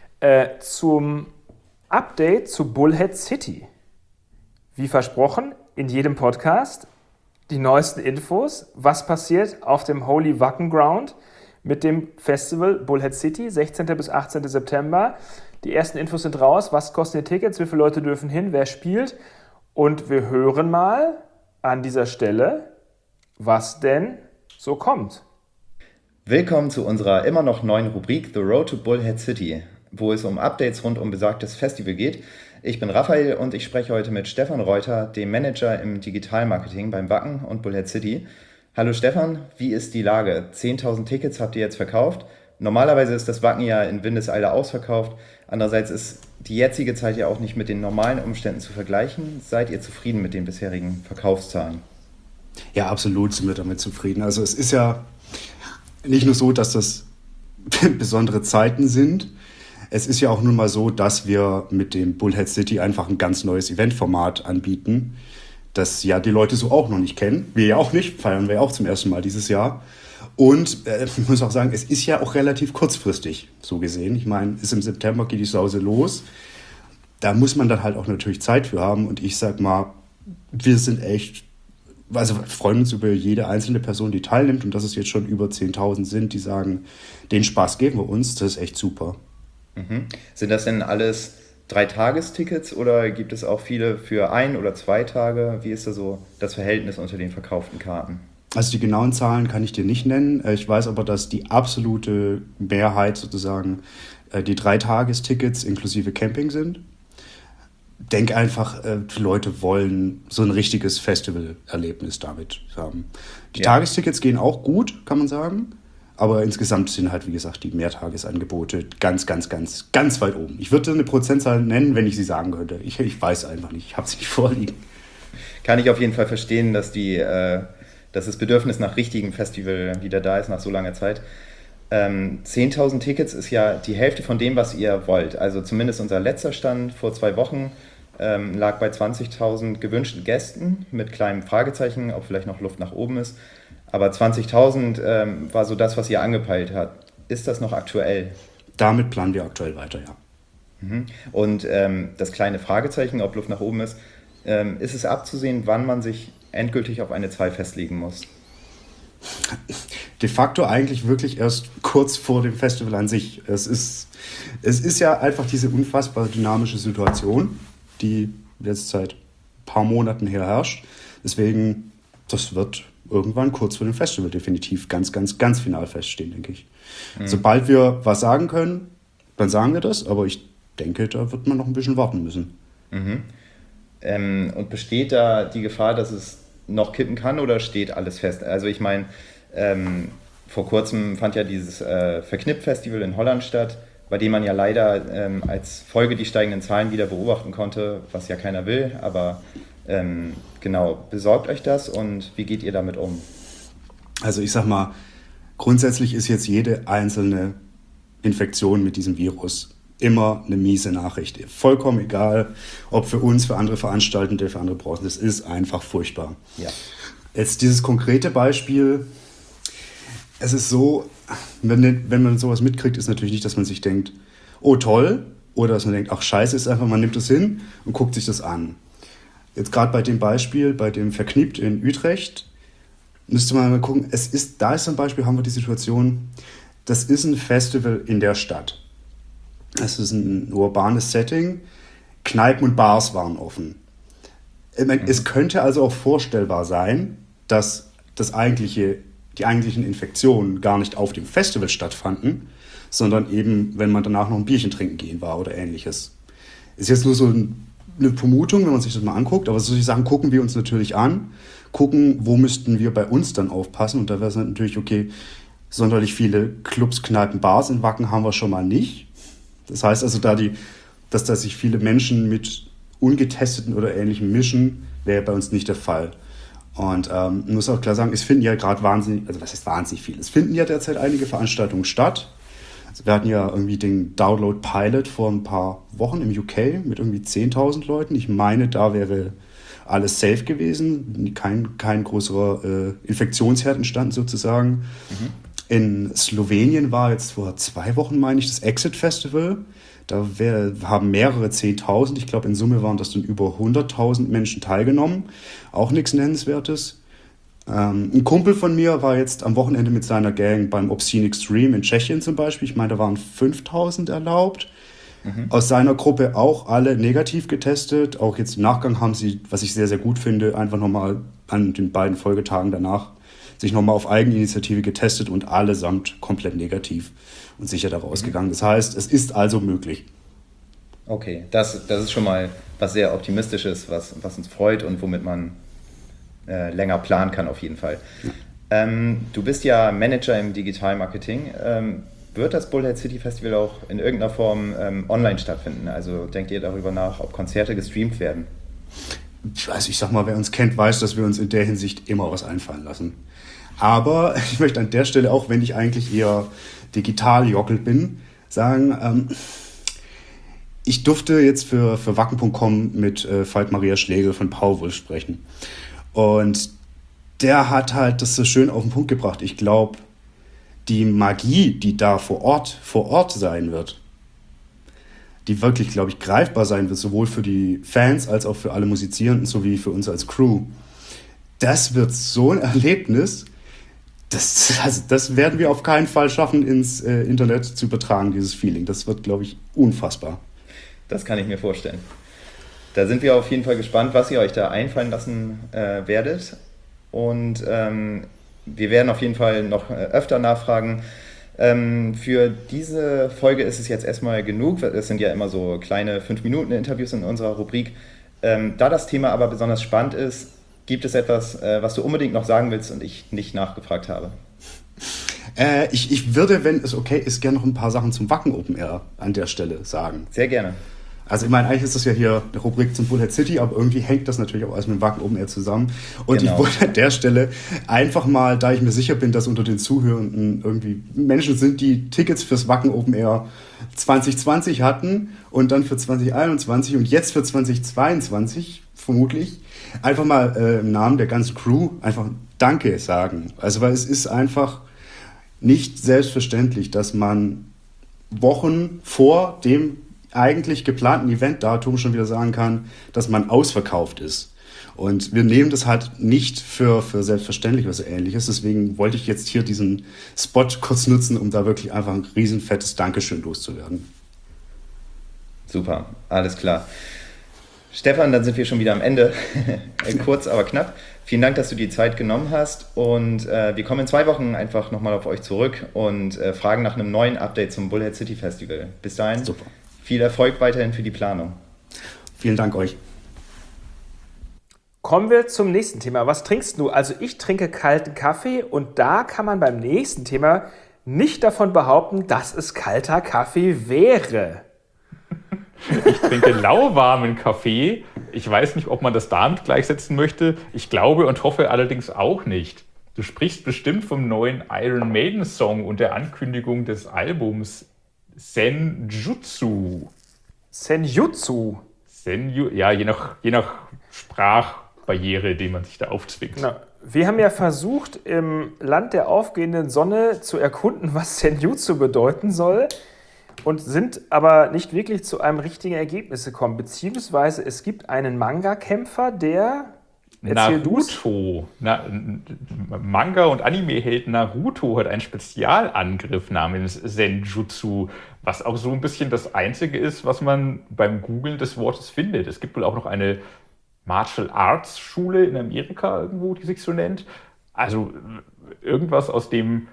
A: zum Update zu Bullhead City. Wie versprochen, in jedem Podcast die neuesten Infos, was passiert auf dem Holy Wacken Ground mit dem Festival Bullhead City, 16. bis 18. September. Die ersten Infos sind raus, was kosten die Tickets, wie viele Leute dürfen hin, wer spielt. Und wir hören mal an dieser Stelle, was denn so kommt.
C: Willkommen zu unserer immer noch neuen Rubrik The Road to Bullhead City, wo es um Updates rund um besagtes Festival geht. Ich bin Raphael und ich spreche heute mit Stefan Reuter, dem Manager im Digitalmarketing beim Wacken und Bullhead City. Hallo Stefan, wie ist die Lage? 10.000 Tickets habt ihr jetzt verkauft. Normalerweise ist das Wacken ja in Windeseile ausverkauft. Andererseits ist die jetzige Zeit ja auch nicht mit den normalen Umständen zu vergleichen. Seid ihr zufrieden mit den bisherigen Verkaufszahlen?
D: Ja, absolut sind wir damit zufrieden. Also es ist ja nicht nur so, dass das besondere Zeiten sind. Es ist ja auch nun mal so, dass wir mit dem Bullhead City einfach ein ganz neues Eventformat anbieten, das ja die Leute so auch noch nicht kennen. Wir ja auch nicht, feiern wir ja auch zum ersten Mal dieses Jahr. Und ich muss auch sagen, es ist ja auch relativ kurzfristig so gesehen. Ich meine, ist im September geht die Sause los. Da muss man dann halt auch natürlich Zeit für haben. Und ich sag mal, wir sind echt, also freuen uns über jede einzelne Person, die teilnimmt. Und dass es jetzt schon über 10.000 sind, die sagen, den Spaß geben wir uns. Das ist echt super.
C: Mhm. Sind das denn alles 3-Tagestickets oder gibt es auch viele für 1 oder 2 Tage? Wie ist da so das Verhältnis unter den verkauften Karten?
D: Also die genauen Zahlen kann ich dir nicht nennen. Ich weiß aber, dass die absolute Mehrheit sozusagen die 3-Tagestickets inklusive Camping sind. Denke einfach, die Leute wollen so ein richtiges Festivalerlebnis damit haben. Die Tagestickets gehen auch gut, kann man sagen. Aber insgesamt sind halt, wie gesagt, die Mehrtagesangebote ganz, ganz, ganz, ganz weit oben. Ich würde eine Prozentzahl nennen, wenn ich sie sagen könnte. Ich weiß einfach nicht, ich habe sie nicht vorliegen.
C: Kann ich auf jeden Fall verstehen, dass das Bedürfnis nach richtigem Festival wieder da ist, nach so langer Zeit. 10.000 Tickets ist ja die Hälfte von dem, was ihr wollt. Also zumindest unser letzter Stand vor 2 Wochen lag bei 20.000 gewünschten Gästen mit kleinem Fragezeichen, ob vielleicht noch Luft nach oben ist. Aber 20.000 war so das, was ihr angepeilt habt. Ist das noch aktuell?
D: Damit planen wir aktuell weiter, ja.
C: Mhm. Und das kleine Fragezeichen, ob Luft nach oben ist es abzusehen, wann man sich endgültig auf eine Zahl festlegen muss?
D: De facto eigentlich wirklich erst kurz vor dem Festival an sich. Es ist ja einfach diese unfassbar dynamische Situation, die jetzt seit ein paar Monaten her herrscht. Deswegen, das wird irgendwann kurz vor dem Festival definitiv ganz, ganz, ganz final feststehen, denke ich. Mhm. Sobald wir was sagen können, dann sagen wir das, aber ich denke, da wird man noch ein bisschen warten müssen.
C: Mhm. Und besteht da die Gefahr, dass es noch kippen kann oder steht alles fest? Also ich meine, vor kurzem fand ja dieses Verknippt-Festival in Holland statt, bei dem man ja leider als Folge die steigenden Zahlen wieder beobachten konnte, was ja keiner will, aber genau, besorgt euch das und wie geht ihr damit um?
D: Also ich sag mal, grundsätzlich ist jetzt jede einzelne Infektion mit diesem Virus immer eine miese Nachricht. Vollkommen egal, ob für uns, für andere Veranstaltende, für andere Branchen. Das ist einfach furchtbar.
C: Ja.
D: Jetzt dieses konkrete Beispiel. Es ist so, wenn man sowas mitkriegt, ist natürlich nicht, dass man sich denkt, oh toll, oder dass man denkt, ach scheiße, ist einfach, man nimmt das hin und guckt sich das an. Jetzt gerade bei dem Beispiel, bei dem Verknippt in Utrecht, müsste man mal gucken, da ist zum Beispiel, haben wir die Situation, das ist ein Festival in der Stadt. Es ist ein urbanes Setting, Kneipen und Bars waren offen. Es könnte also auch vorstellbar sein, dass die eigentlichen Infektionen gar nicht auf dem Festival stattfanden, sondern eben, wenn man danach noch ein Bierchen trinken gehen war oder ähnliches. Ist jetzt nur so eine Vermutung, wenn man sich das mal anguckt, aber solche Sachen gucken wir uns natürlich an, gucken, wo müssten wir bei uns dann aufpassen und da wäre es natürlich okay, sonderlich viele Clubs, Kneipen, Bars in Wacken haben wir schon mal nicht. Das heißt also, dass da sich viele Menschen mit Ungetesteten oder Ähnlichem mischen, wäre bei uns nicht der Fall. Und ich muss auch klar sagen, es finden ja gerade was heißt wahnsinnig viel? Es finden ja derzeit einige Veranstaltungen statt. Also wir hatten ja irgendwie den Download Pilot vor ein paar Wochen im UK mit irgendwie 10.000 Leuten. Ich meine, da wäre alles safe gewesen, kein größerer Infektionsherd entstanden sozusagen. Mhm. In Slowenien war jetzt vor 2 Wochen, meine ich, das Exit Festival. Da haben mehrere 10.000, ich glaube in Summe waren das dann über 100.000 Menschen teilgenommen. Auch nichts Nennenswertes. Ein Kumpel von mir war jetzt am Wochenende mit seiner Gang beim Obscene Extreme in Tschechien zum Beispiel. Ich meine, da waren 5.000 erlaubt. Mhm. Aus seiner Gruppe auch alle negativ getestet. Auch jetzt im Nachgang haben sie, was ich sehr, sehr gut finde, einfach nochmal an den beiden Folgetagen danach sich nochmal auf Eigeninitiative getestet und allesamt komplett negativ und sicher da rausgegangen. Das heißt, es ist also möglich.
C: Okay, das ist schon mal was sehr Optimistisches, was uns freut und womit man länger planen kann auf jeden Fall. Ja. Du bist ja Manager im Digitalmarketing. Wird das Bullhead City Festival auch in irgendeiner Form online stattfinden? Also denkt ihr darüber nach, ob Konzerte gestreamt werden?
D: Also ich sag mal, wer uns kennt, weiß, dass wir uns in der Hinsicht immer was einfallen lassen. Aber ich möchte an der Stelle, auch wenn ich eigentlich eher Digital-Jockel bin, sagen, ich durfte jetzt für Wacken.com mit Veit Maria Schlegel von Powerwolf sprechen. Und der hat halt das so schön auf den Punkt gebracht. Ich glaube, die Magie, die da vor Ort sein wird, die wirklich, glaube ich, greifbar sein wird, sowohl für die Fans als auch für alle Musizierenden sowie für uns als Crew, das wird so ein Erlebnis. Das werden wir auf keinen Fall schaffen, ins Internet zu übertragen, dieses Feeling. Das wird, glaube ich, unfassbar.
C: Das kann ich mir vorstellen. Da sind wir auf jeden Fall gespannt, was ihr euch da einfallen lassen werdet. Und wir werden auf jeden Fall noch öfter nachfragen. Für diese Folge ist es jetzt erstmal genug. Es sind ja immer so kleine 5-Minuten-Interviews in unserer Rubrik. Da das Thema aber besonders spannend ist, gibt es etwas, was du unbedingt noch sagen willst und ich nicht nachgefragt habe?
D: Ich würde, wenn es okay ist, gerne noch ein paar Sachen zum Wacken Open Air an der Stelle sagen.
C: Sehr gerne.
D: Also ich meine, eigentlich ist das ja hier eine Rubrik zum Bullhead City, aber irgendwie hängt das natürlich auch alles mit dem Wacken Open Air zusammen. Und genau. Ich wollte an der Stelle einfach mal, da ich mir sicher bin, dass unter den Zuhörenden irgendwie Menschen sind, die Tickets fürs Wacken Open Air 2020 hatten und dann für 2021 und jetzt für 2022 vermutlich, einfach mal im Namen der ganzen Crew einfach Danke sagen. Also weil es ist einfach nicht selbstverständlich, dass man Wochen vor dem eigentlich geplanten Eventdatum schon wieder sagen kann, dass man ausverkauft ist. Und wir nehmen das halt nicht für selbstverständlich oder so Ähnliches. Deswegen wollte ich jetzt hier diesen Spot kurz nutzen, um da wirklich einfach ein riesenfettes Dankeschön loszuwerden.
C: Super, alles klar. Stefan, dann sind wir schon wieder am Ende. Kurz, aber knapp. Vielen Dank, dass du die Zeit genommen hast. Und wir kommen in 2 Wochen einfach nochmal auf euch zurück und fragen nach einem neuen Update zum Bullhead City Festival. Bis dahin, super. Viel Erfolg weiterhin für die Planung.
D: Vielen Dank euch.
A: Kommen wir zum nächsten Thema. Was trinkst du? Also ich trinke kalten Kaffee und da kann man beim nächsten Thema nicht davon behaupten, dass es kalter Kaffee wäre.
B: Ich trinke lauwarmen Kaffee. Ich weiß nicht, ob man das damit gleichsetzen möchte. Ich glaube und hoffe allerdings auch nicht. Du sprichst bestimmt vom neuen Iron Maiden Song und der Ankündigung des Albums Senjutsu.
A: Senjutsu?
B: Ja, je nach Sprachbarriere, die man sich da aufzwingt.
A: Na, wir haben ja versucht, im Land der aufgehenden Sonne zu erkunden, was Senjutsu bedeuten soll. Und sind aber nicht wirklich zu einem richtigen Ergebnis gekommen. Beziehungsweise es gibt einen Manga-Kämpfer, der...
B: Naruto. Manga- und Anime-Held Naruto hat einen Spezialangriff namens Senjutsu, was auch so ein bisschen das Einzige ist, was man beim Googlen des Wortes findet. Es gibt wohl auch noch eine Martial Arts Schule in Amerika irgendwo, die sich so nennt. Also irgendwas aus dem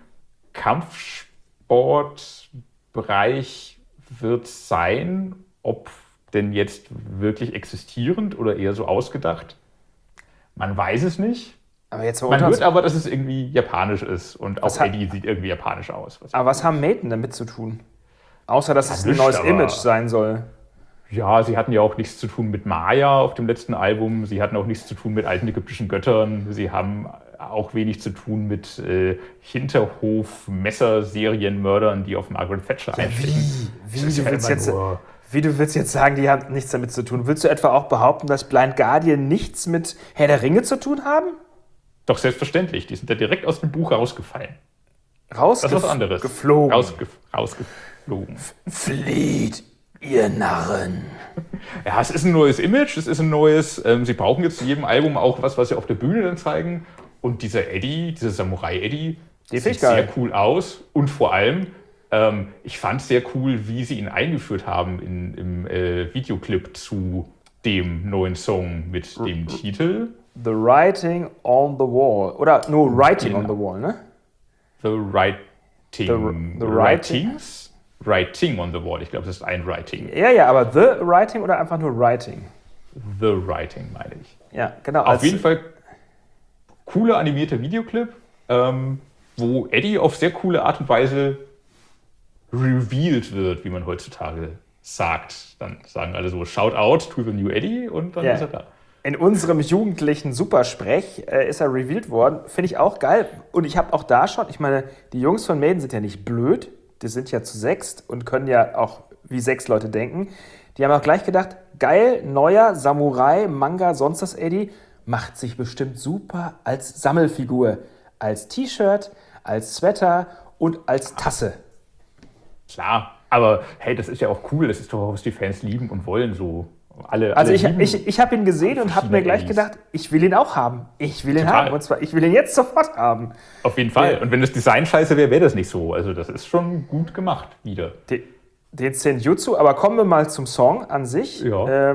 B: Kampfsportbereich wird sein, ob denn jetzt wirklich existierend oder eher so ausgedacht. Man weiß es nicht.
A: Aber jetzt
B: man hört aber, dass es irgendwie japanisch ist und auch Eddie sieht irgendwie japanisch aus.
A: Aber was haben Maiden damit zu tun? Außer, dass es ein neues Image sein soll.
B: Ja, sie hatten ja auch nichts zu tun mit Maya auf dem letzten Album. Sie hatten auch nichts zu tun mit alten ägyptischen Göttern. Sie haben auch wenig zu tun mit Hinterhof-Messer-Serienmördern, die auf Margaret Thatcher einstechen.
A: Wie du willst jetzt sagen, die haben nichts damit zu tun? Willst du etwa auch behaupten, dass Blind Guardian nichts mit Herr der Ringe zu tun haben?
B: Doch, selbstverständlich. Die sind ja direkt aus dem Buch rausgefallen.
A: Das ist was anderes. Geflogen.
B: Rausgeflogen.
A: Flieht, ihr Narren.
B: Ja, es ist ein neues Image, es ist ein neues... sie brauchen jetzt zu jedem Album auch was sie auf der Bühne dann zeigen. Und dieser Eddie, dieser Samurai-Eddie, sieht sehr cool aus. Und vor allem... ich fand es sehr cool, wie sie ihn eingeführt haben im Videoclip zu dem neuen Song mit dem Titel
A: The Writing on the Wall. Oder nur Writing on the Wall, ne?
B: The Writings? Writing on the Wall. Ich glaube, das ist ein Writing.
A: Ja, aber The Writing oder einfach nur Writing?
B: The Writing, meine ich.
A: Ja, genau.
B: Auf jeden Fall cooler animierter Videoclip, wo Eddie auf sehr coole Art und Weise revealed wird, wie man heutzutage sagt. Dann sagen alle so, shout out to the new Eddie und dann ist er da.
A: In unserem jugendlichen Supersprech ist er revealed worden. Finde ich auch geil. Und ich habe auch da schon, ich meine, die Jungs von Maiden sind ja nicht blöd. Die sind ja zu 6 und können ja auch wie 6 Leute denken. Die haben auch gleich gedacht, geil, neuer Samurai, Manga, sonst was Eddie, macht sich bestimmt super als Sammelfigur. Als T-Shirt, als Sweater und als Tasse.
B: Klar, aber hey, das ist ja auch cool. Das ist doch, was die Fans lieben und wollen so. Alle
A: ich habe ihn gesehen und habe mir gleich gedacht, ich will ihn auch haben. Ich will ihn haben. Und zwar, ich will ihn jetzt sofort haben.
B: Auf jeden Fall. Und wenn das Design scheiße wäre, wäre das nicht so. Also das ist schon gut gemacht wieder.
A: Den Senjutsu, aber kommen wir mal zum Song an sich.
B: Ja.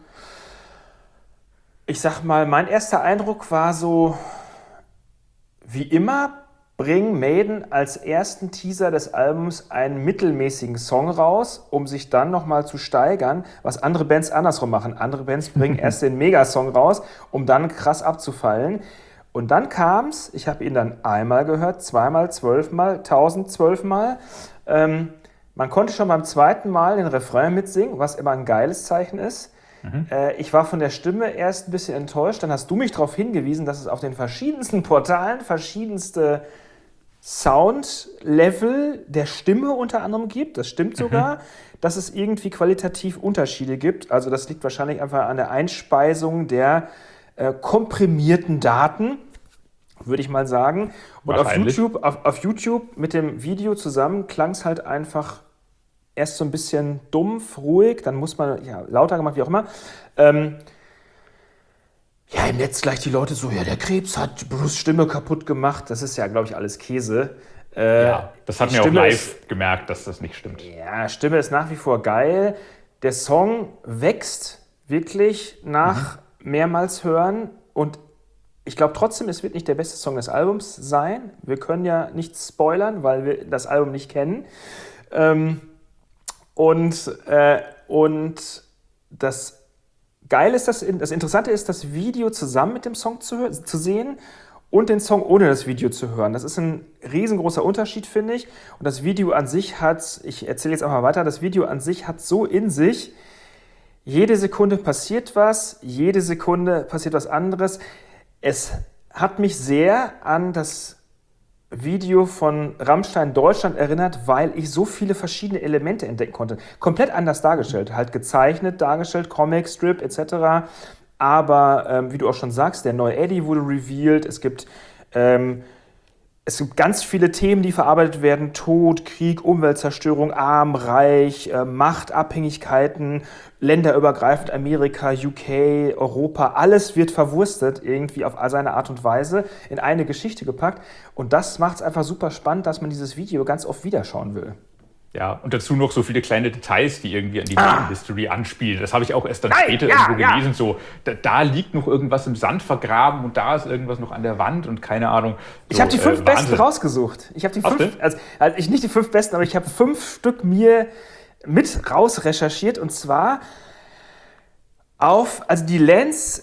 A: Ich sag mal, mein erster Eindruck war so, wie immer bringen Maiden als ersten Teaser des Albums einen mittelmäßigen Song raus, um sich dann nochmal zu steigern, was andere Bands andersrum machen. Andere Bands bringen erst den Megasong raus, um dann krass abzufallen. Und dann kam's, ich habe ihn dann einmal gehört, zweimal, 12-mal, 1012-mal. Man konnte schon beim zweiten Mal den Refrain mitsingen, was immer ein geiles Zeichen ist. Ich war von der Stimme erst ein bisschen enttäuscht. Dann hast du mich darauf hingewiesen, dass es auf den verschiedensten Portalen verschiedenste Soundlevel der Stimme unter anderem gibt. Das stimmt sogar, dass es irgendwie qualitativ Unterschiede gibt. Also das liegt wahrscheinlich einfach an der Einspeisung der komprimierten Daten, würde ich mal sagen. Und auf YouTube mit dem Video zusammen klang es halt einfach erst so ein bisschen dumpf, ruhig, dann muss man, lauter gemacht, wie auch immer. Im Netz gleich die Leute so, der Krebs hat Bruce Stimme kaputt gemacht. Das ist ja, glaube ich, alles Käse.
B: Das hat mir auch live gemerkt, dass das nicht stimmt.
A: Ja, Stimme ist nach wie vor geil. Der Song wächst wirklich nach mehrmals hören. Und ich glaube trotzdem, es wird nicht der beste Song des Albums sein. Wir können ja nicht spoilern, weil wir das Album nicht kennen. Und das Geile ist, das Interessante ist, das Video zusammen mit dem Song zu sehen und den Song ohne das Video zu hören. Das ist ein riesengroßer Unterschied, finde ich. Und das Video an sich ich erzähle jetzt auch mal weiter, das Video an sich hat so in sich, jede Sekunde passiert was anderes. Es hat mich sehr an das Video von Rammstein Deutschland erinnert, weil ich so viele verschiedene Elemente entdecken konnte. Komplett anders dargestellt, halt gezeichnet dargestellt, Comic, Strip etc. Aber wie du auch schon sagst, der neue Eddie wurde revealed. Es gibt ganz viele Themen, die verarbeitet werden. Tod, Krieg, Umweltzerstörung, arm, reich, Machtabhängigkeiten, länderübergreifend, Amerika, UK, Europa. Alles wird verwurstet irgendwie auf seine Art und Weise in eine Geschichte gepackt. Und das macht es einfach super spannend, dass man dieses Video ganz oft wieder schauen will.
B: Ja, und dazu noch so viele kleine Details, die irgendwie an die History anspielen. Das habe ich auch erst dann später irgendwo gelesen. So, da liegt noch irgendwas im Sand vergraben und da ist irgendwas noch an der Wand und keine Ahnung. So,
A: ich habe die 5 besten rausgesucht. Ich habe die 5, also nicht die 5 besten, aber ich habe 5 Stück mir mit raus recherchiert. Und zwar also die Lens,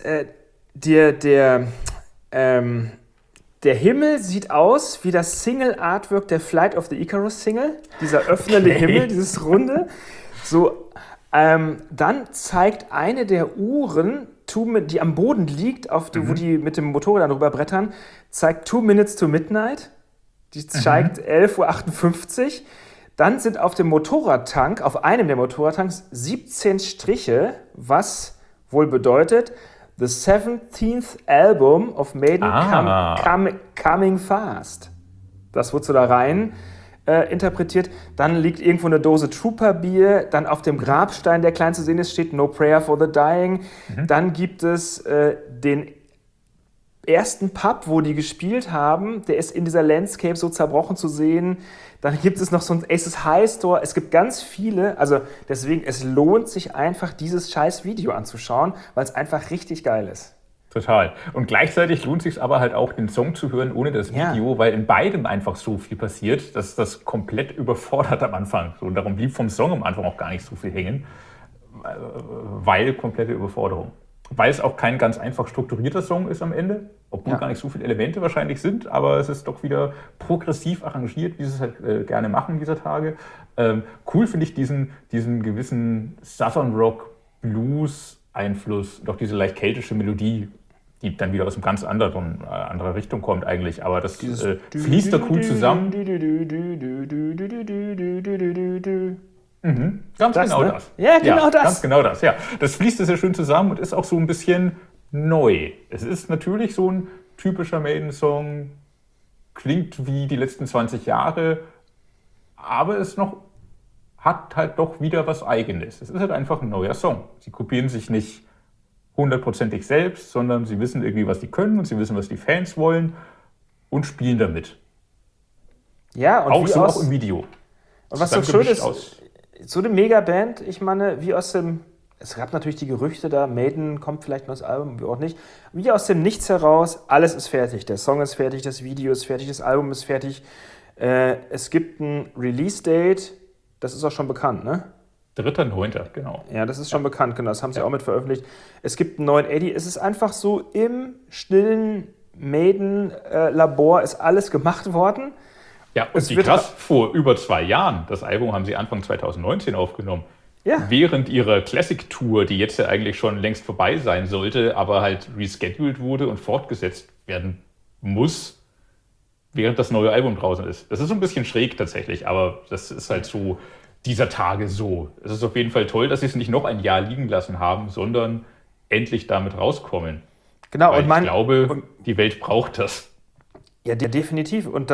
A: der Himmel sieht aus wie das Single-Artwork der Flight of the Icarus Single. Dieser öffnende Himmel, dieses Runde. So, dann zeigt eine der Uhren, die am Boden liegt, wo die mit dem Motorrad dann drüber brettern, zeigt 2 Minutes to Midnight. Die zeigt 11:58 Uhr. Dann sind auf einem der Motorradtanks 17 Striche, was wohl bedeutet, The 17th Album of Maiden Coming Fast. Das wurde so da rein interpretiert. Dann liegt irgendwo eine Dose Trooper-Bier. Dann auf dem Grabstein, der klein zu sehen ist, steht No Prayer for the Dying. Dann gibt es den ersten Pub, wo die gespielt haben. Der ist in dieser Landscape so zerbrochen zu sehen. Dann gibt es noch so ein Aces High Store. Es gibt ganz viele. Also deswegen, es lohnt sich einfach, dieses scheiß Video anzuschauen, weil es einfach richtig geil ist.
B: Total. Und gleichzeitig lohnt es sich aber halt auch, den Song zu hören ohne das Video, weil in beidem einfach so viel passiert, dass das komplett überfordert am Anfang. So, und darum blieb vom Song am Anfang auch gar nicht so viel hängen, weil komplette Überforderung. Weil es auch kein ganz einfach strukturierter Song ist am Ende, obwohl gar nicht so viele Elemente wahrscheinlich sind, aber es ist doch wieder progressiv arrangiert, wie sie es halt gerne machen dieser Tage. Cool finde ich diesen gewissen Southern Rock Blues Einfluss, doch diese leicht keltische Melodie, die dann wieder aus einem ganz anderer Richtung kommt eigentlich, aber das fließt da cool zusammen. Ganz genau das.
A: Ja, genau das.
B: Ganz genau das, ja. Das fließt sehr schön zusammen und ist auch so ein bisschen neu. Es ist natürlich so ein typischer Maiden-Song, klingt wie die letzten 20 Jahre, aber es hat halt doch wieder was Eigenes. Es ist halt einfach ein neuer Song. Sie kopieren sich nicht 100% selbst, sondern sie wissen irgendwie, was die können und sie wissen, was die Fans wollen und spielen damit.
A: Ja, und
B: auch im Video.
A: Und was so schön ist, so eine Megaband, ich meine, es gab natürlich die Gerüchte da, Maiden kommt vielleicht noch das Album, wie auch nicht. Wie aus dem Nichts heraus, alles ist fertig. Der Song ist fertig, das Video ist fertig, das Album ist fertig. Es gibt ein Release-Date, das ist auch schon bekannt, ne?
B: 3.9., genau.
A: Ja, das ist schon bekannt, genau, das haben sie auch mit veröffentlicht. Es gibt einen neuen Eddie, es ist einfach so im stillen Maiden-Labor ist alles gemacht worden.
B: Ja, und wie krass, vor über 2 Jahren. Das Album haben sie Anfang 2019 aufgenommen. Ja. Während ihrer Classic-Tour, die jetzt ja eigentlich schon längst vorbei sein sollte, aber halt rescheduled wurde und fortgesetzt werden muss, während das neue Album draußen ist. Das ist so ein bisschen schräg tatsächlich, aber das ist halt so dieser Tage so. Es ist auf jeden Fall toll, dass sie es nicht noch ein Jahr liegen lassen haben, sondern endlich damit rauskommen.
A: Genau,
B: weil ich glaube, die Welt braucht das.
A: Ja, definitiv. Und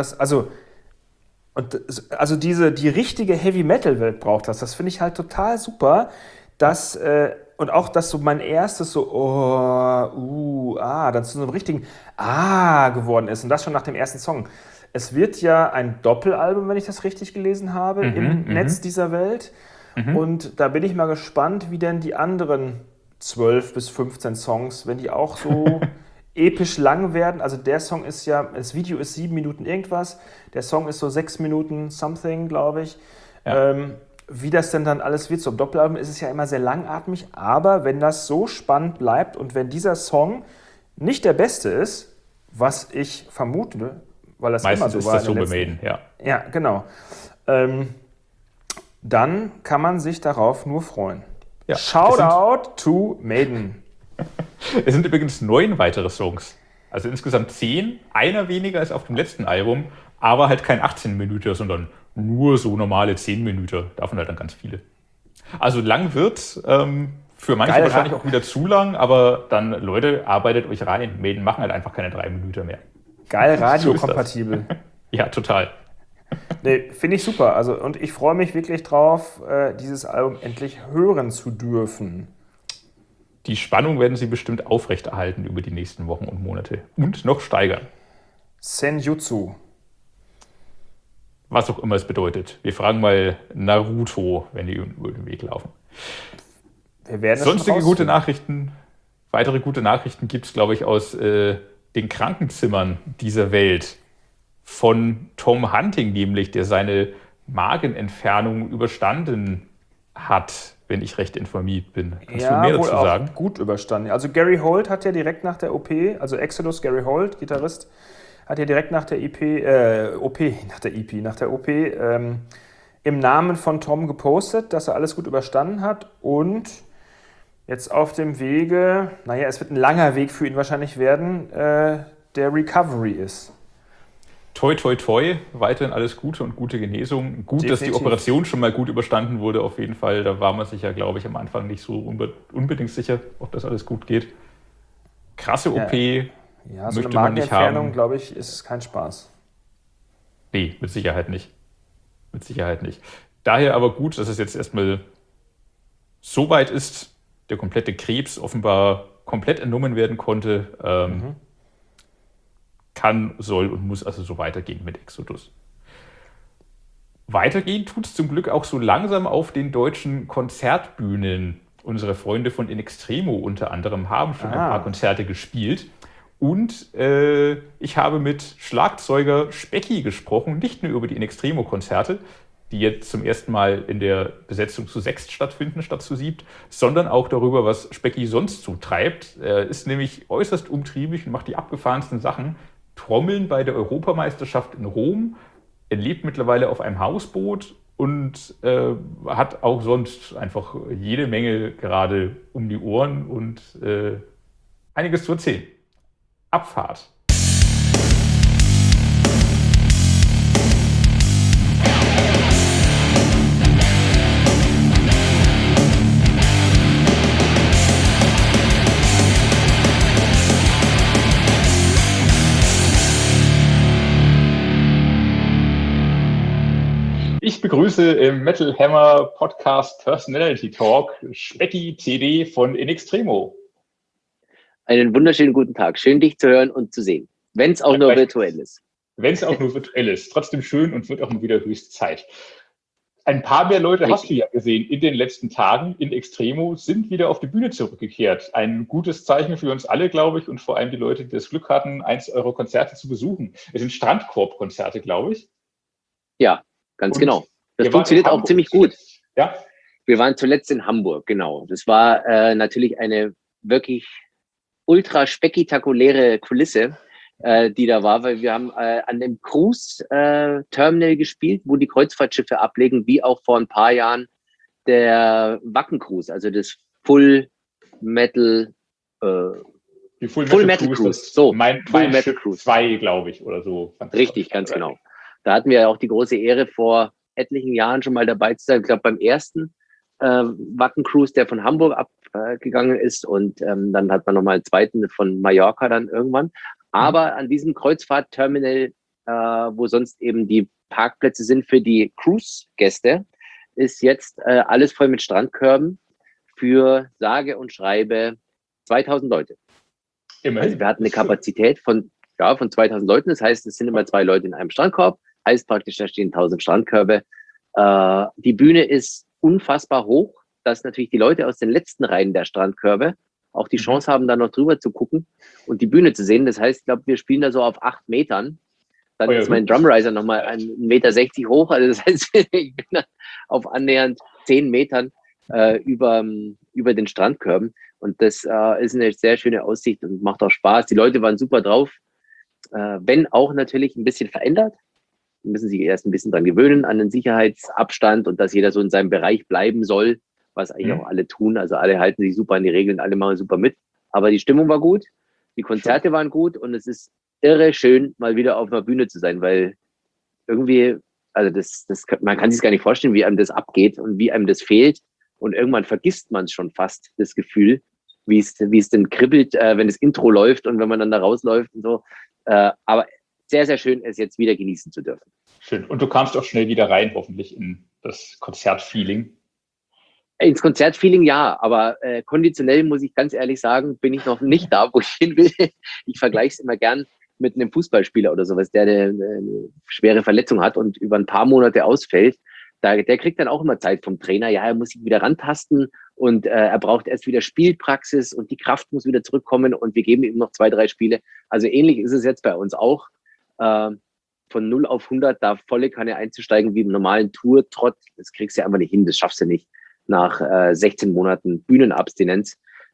A: die richtige Heavy-Metal-Welt braucht das. Das finde ich halt total super, dass, und auch, dass so mein erstes so, dann zu so einem richtigen geworden ist. Und das schon nach dem ersten Song. Es wird ja ein Doppelalbum, wenn ich das richtig gelesen habe, im Netz dieser Welt. Und da bin ich mal gespannt, wie denn die anderen 12 bis 15 Songs, wenn die auch so episch lang werden. Also der Song ist ja, das Video ist 7 Minuten irgendwas, der Song ist so 6 Minuten something, glaube ich. Ja. Wie das denn dann alles wird, so im Doppelalbum ist es ja immer sehr langatmig, aber wenn das so spannend bleibt und wenn dieser Song nicht der beste ist, was ich vermute, weil das
B: meistens
A: immer so war.
B: Meistens ist das so bei Maiden, ja.
A: Ja, genau. Dann kann man sich darauf nur freuen. Ja. Shoutout to Maiden.
B: Es sind übrigens 9 weitere Songs. Also insgesamt 10. Einer weniger als auf dem letzten Album, aber halt kein 18 Minuten, sondern nur so normale 10 Minuten. Davon halt dann ganz viele. Also lang wird, für manche geil, wahrscheinlich auch wieder zu lang, aber dann, Leute, arbeitet euch rein. Maiden machen halt einfach keine 3 Minuten mehr.
A: Geil, radiokompatibel.
B: Ja, total.
A: Nee, finde ich super. Also, und ich freue mich wirklich drauf, dieses Album endlich hören zu dürfen.
B: Die Spannung werden sie bestimmt aufrechterhalten über die nächsten Wochen und Monate. Und noch steigern.
A: Senjutsu.
B: Was auch immer es bedeutet. Wir fragen mal Naruto, wenn die über den Weg laufen.
A: Wir werden
B: sonstige gute Nachrichten, weitere gute Nachrichten gibt es, glaube ich, aus den Krankenzimmern dieser Welt. Von Tom Hunting nämlich, der seine Magenentfernung überstanden hat, wenn ich recht informiert bin. Kannst du mehr dazu sagen?
A: Auch gut überstanden. Also Gary Holt hat ja direkt nach der OP, also Exodus Gary Holt, Gitarrist, hat ja direkt nach der OP im Namen von Tom gepostet, dass er alles gut überstanden hat und jetzt auf dem Wege, es wird ein langer Weg für ihn wahrscheinlich werden, der Recovery ist.
B: Toi, toi, toi, weiterhin alles Gute und gute Genesung. Gut, definitiv. Dass die Operation schon mal gut überstanden wurde, auf jeden Fall. Da war man sich ja, glaube ich, am Anfang nicht so unbedingt sicher, ob das alles gut geht. Krasse OP.
A: Ja, so eine Magenentfernung, glaube ich, ist kein Spaß.
B: Nee, mit Sicherheit nicht. Mit Sicherheit nicht. Daher aber gut, dass es jetzt erstmal so weit ist, der komplette Krebs offenbar komplett entnommen werden konnte. Kann, soll und muss also so weitergehen mit Exodus. Weitergehen tut es zum Glück auch so langsam auf den deutschen Konzertbühnen. Unsere Freunde von In Extremo unter anderem haben schon ein paar Konzerte gespielt. Und ich habe mit Schlagzeuger Specki gesprochen, nicht nur über die In Extremo-Konzerte, die jetzt zum ersten Mal in der Besetzung zu 6 stattfinden, statt zu 7, sondern auch darüber, was Specki sonst so treibt. Er ist nämlich äußerst umtriebig und macht die abgefahrensten Sachen. Trommeln bei der Europameisterschaft in Rom. Er lebt mittlerweile auf einem Hausboot und hat auch sonst einfach jede Menge gerade um die Ohren und einiges zu erzählen. Abfahrt. Ich begrüße im Metal Hammer Podcast Personality Talk Specki CD von In Extremo.
E: Einen wunderschönen guten Tag. Schön, dich zu hören und zu sehen. Wenn es auch nur virtuell ist.
B: Wenn es auch nur virtuell ist. Trotzdem schön und wird auch mal wieder höchst Zeit. Ein paar mehr Leute hast du ja gesehen in den letzten Tagen. In Extremo sind wieder auf die Bühne zurückgekehrt. Ein gutes Zeichen für uns alle, glaube ich, und vor allem die Leute, die das Glück hatten, eins eurer Konzerte zu besuchen. Es sind Strandkorb-Konzerte, glaube ich.
E: Ja, ganz genau. Das funktioniert auch ziemlich gut.
B: Ja.
E: Wir waren zuletzt in Hamburg, genau. Das war natürlich eine wirklich ultra spektakuläre Kulisse, die da war, weil wir haben an dem Cruise-Terminal gespielt, wo die Kreuzfahrtschiffe ablegen, wie auch vor ein paar Jahren der Wacken Cruise, also das Full Metal Cruise.
B: So, mein Metal Cruise 2, glaube ich, oder so.
E: Richtig, ganz genau. Da hatten wir ja auch die große Ehre, vor etlichen Jahren schon mal dabei zu sein. Ich glaube, beim ersten Wacken Cruise, der von Hamburg abgegangen ist, und dann hat man nochmal einen zweiten von Mallorca dann irgendwann. Aber an diesem Kreuzfahrtterminal, wo sonst eben die Parkplätze sind für die Cruise-Gäste, ist jetzt alles voll mit Strandkörben für sage und schreibe 2000 Leute.
B: Immerhin.
E: Also wir hatten eine Kapazität von 2000 Leuten. Das heißt, es sind immer 2 Leute in einem Strandkorb. Heißt praktisch, da stehen 1000 Strandkörbe. Die Bühne ist unfassbar hoch. dass natürlich die Leute aus den letzten Reihen der Strandkörbe auch die Chance haben, da noch drüber zu gucken und die Bühne zu sehen. Das heißt, ich glaube, wir spielen da so auf 8 Metern. Dann ist mein Drumriser nochmal 1,60 Meter hoch. Also das heißt, ich bin dann auf annähernd 10 Metern über den Strandkörben. Und das ist eine sehr schöne Aussicht und macht auch Spaß. Die Leute waren super drauf. Wenn auch natürlich ein bisschen verändert. Die müssen sich erst ein bisschen dran gewöhnen, an den Sicherheitsabstand und dass jeder so in seinem Bereich bleiben soll, was eigentlich auch alle tun. Also alle halten sich super an die Regeln, alle machen super mit. Aber die Stimmung war gut, die Konzerte waren gut und es ist irre schön, mal wieder auf einer Bühne zu sein, weil irgendwie, also man kann sich gar nicht vorstellen, wie einem das abgeht und wie einem das fehlt. Und irgendwann vergisst man es schon fast, das Gefühl, wie es denn kribbelt, wenn das Intro läuft und wenn man dann da rausläuft und so. Aber sehr, sehr schön, es jetzt wieder genießen zu dürfen.
B: Schön. Und du kamst auch schnell wieder rein, hoffentlich, in das Konzertfeeling.
E: Ins Konzertfeeling ja, aber konditionell muss ich ganz ehrlich sagen, bin ich noch nicht da, wo ich hin will. Ich vergleiche es immer gern mit einem Fußballspieler oder sowas, der eine schwere Verletzung hat und über ein paar Monate ausfällt. Der kriegt dann auch immer Zeit vom Trainer. Ja, er muss sich wieder rantasten und er braucht erst wieder Spielpraxis und die Kraft muss wieder zurückkommen und wir geben ihm noch 2, 3 Spiele. Also ähnlich ist es jetzt bei uns auch. Von 0 auf 100 da volle Kanne einzusteigen wie im normalen Tour-Trott, das kriegst du ja einfach nicht hin, das schaffst du nicht nach 16 Monaten Bühnenabstinenz.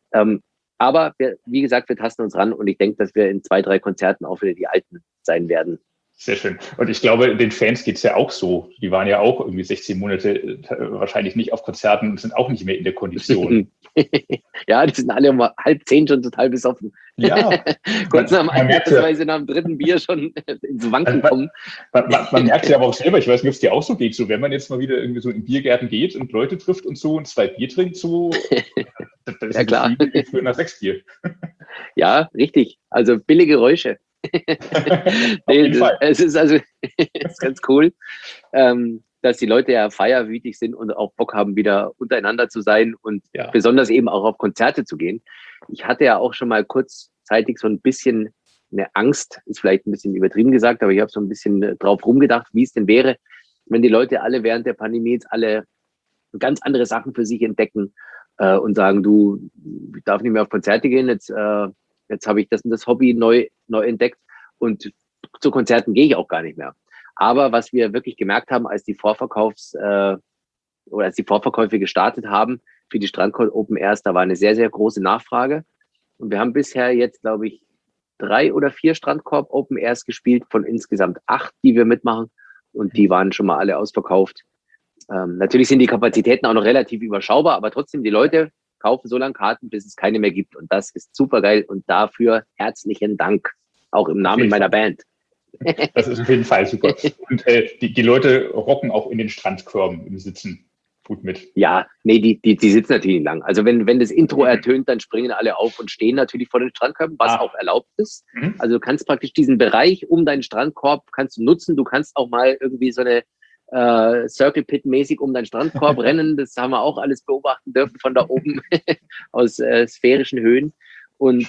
E: Aber wie gesagt, wir tasten uns ran und ich denke, dass wir in 2, 3 Konzerten auch wieder die Alten sein werden.
B: Sehr schön. Und ich glaube, den Fans geht es ja auch so. Die waren ja auch irgendwie 16 Monate wahrscheinlich nicht auf Konzerten und sind auch nicht mehr in der Kondition.
E: Ja, die sind alle um 9:30 schon total besoffen.
B: Ja.
E: Kurz nach dem 3. Bier schon ins Wanken kommen.
B: Man merkt ja aber auch selber, ich weiß nicht, ob es dir auch so geht, so wenn man jetzt mal wieder irgendwie so in Biergärten geht und Leute trifft und so und 2 Bier trinkt, so, das ist
E: ja klar.
B: Für nach 6 Bier.
E: Ja, richtig. Also billige Geräusche. Es ist also ist ganz cool, dass die Leute ja feierwütig sind und auch Bock haben, wieder untereinander zu sein und besonders eben auch auf Konzerte zu gehen. Ich hatte ja auch schon mal kurzzeitig so ein bisschen eine Angst, ist vielleicht ein bisschen übertrieben gesagt, aber ich habe so ein bisschen drauf rumgedacht, wie es denn wäre, wenn die Leute alle während der Pandemie jetzt alle ganz andere Sachen für sich entdecken und sagen, du, ich darf nicht mehr auf Konzerte gehen, jetzt habe ich das Hobby neu entdeckt und zu Konzerten gehe ich auch gar nicht mehr. Aber was wir wirklich gemerkt haben, als die Vorverkäufe gestartet haben für die Strandkorb Open Airs, da war eine sehr, sehr große Nachfrage. Und wir haben bisher jetzt, glaube ich, 3 oder 4 Strandkorb Open Airs gespielt von insgesamt 8, die wir mitmachen. Und die waren schon mal alle ausverkauft. Natürlich sind die Kapazitäten auch noch relativ überschaubar, aber trotzdem, die Leute kaufen so lange Karten, bis es keine mehr gibt. Und das ist super geil. Und dafür herzlichen Dank, auch im Namen meiner Band.
B: Das ist auf jeden Fall super. Und die Leute rocken auch in den Strandkörben im Sitzen gut mit.
E: Ja, nee, die sitzen natürlich lang. Also wenn das Intro ertönt, dann springen alle auf und stehen natürlich vor den Strandkörben, was auch erlaubt ist. Also du kannst praktisch diesen Bereich um deinen Strandkorb kannst du nutzen. Du kannst auch mal irgendwie so eine Circle Pit mäßig um deinen Strandkorb rennen. Das haben wir auch alles beobachten dürfen von da oben aus sphärischen Höhen. Und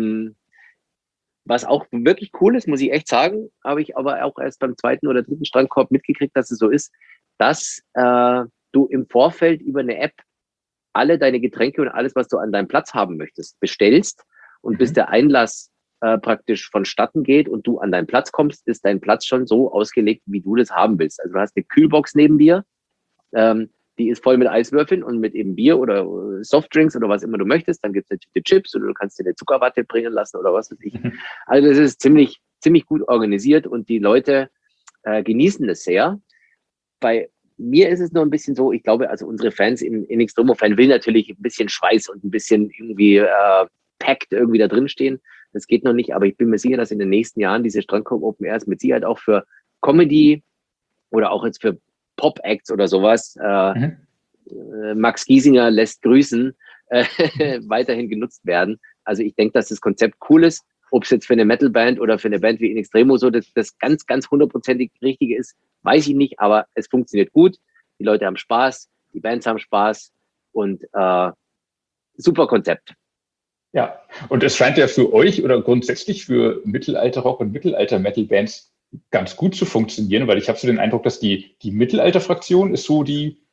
E: was auch wirklich cool ist, muss ich echt sagen, habe ich aber auch erst beim 2. oder 3. Strandkorb mitgekriegt, dass es so ist, dass du im Vorfeld über eine App alle deine Getränke und alles, was du an deinem Platz haben möchtest, bestellst und bis der Einlass praktisch vonstatten geht und du an deinen Platz kommst, ist dein Platz schon so ausgelegt, wie du das haben willst. Also du hast eine Kühlbox neben dir, die ist voll mit Eiswürfeln und mit eben Bier oder Softdrinks oder was immer du möchtest. Dann gibt es eine Tüte Chips oder du kannst dir eine Zuckerwatte bringen lassen oder was weiß ich. Also das ist ziemlich gut organisiert und die Leute genießen das sehr. Bei mir ist es nur ein bisschen so, ich glaube, also unsere Fans in Extremo-Fan will natürlich ein bisschen Schweiß und ein bisschen irgendwie packed irgendwie da drin stehen. Das geht noch nicht, aber ich bin mir sicher, dass in den nächsten Jahren diese Strandkorb Open Airs mit Sicherheit auch für Comedy oder auch jetzt für Pop-Acts oder sowas, Max Giesinger lässt grüßen, weiterhin genutzt werden. Also ich denke, dass das Konzept cool ist. Ob es jetzt für eine Metalband oder für eine Band wie In Extremo so das ganz, ganz 100%ig Richtige ist, weiß ich nicht, aber es funktioniert gut. Die Leute haben Spaß, die Bands haben Spaß und super Konzept.
B: Ja, und es scheint ja für euch oder grundsätzlich für Mittelalter-Rock und Mittelalter-Metal-Bands ganz gut zu funktionieren, weil ich habe so den Eindruck, dass die Mittelalter-Fraktion ist so die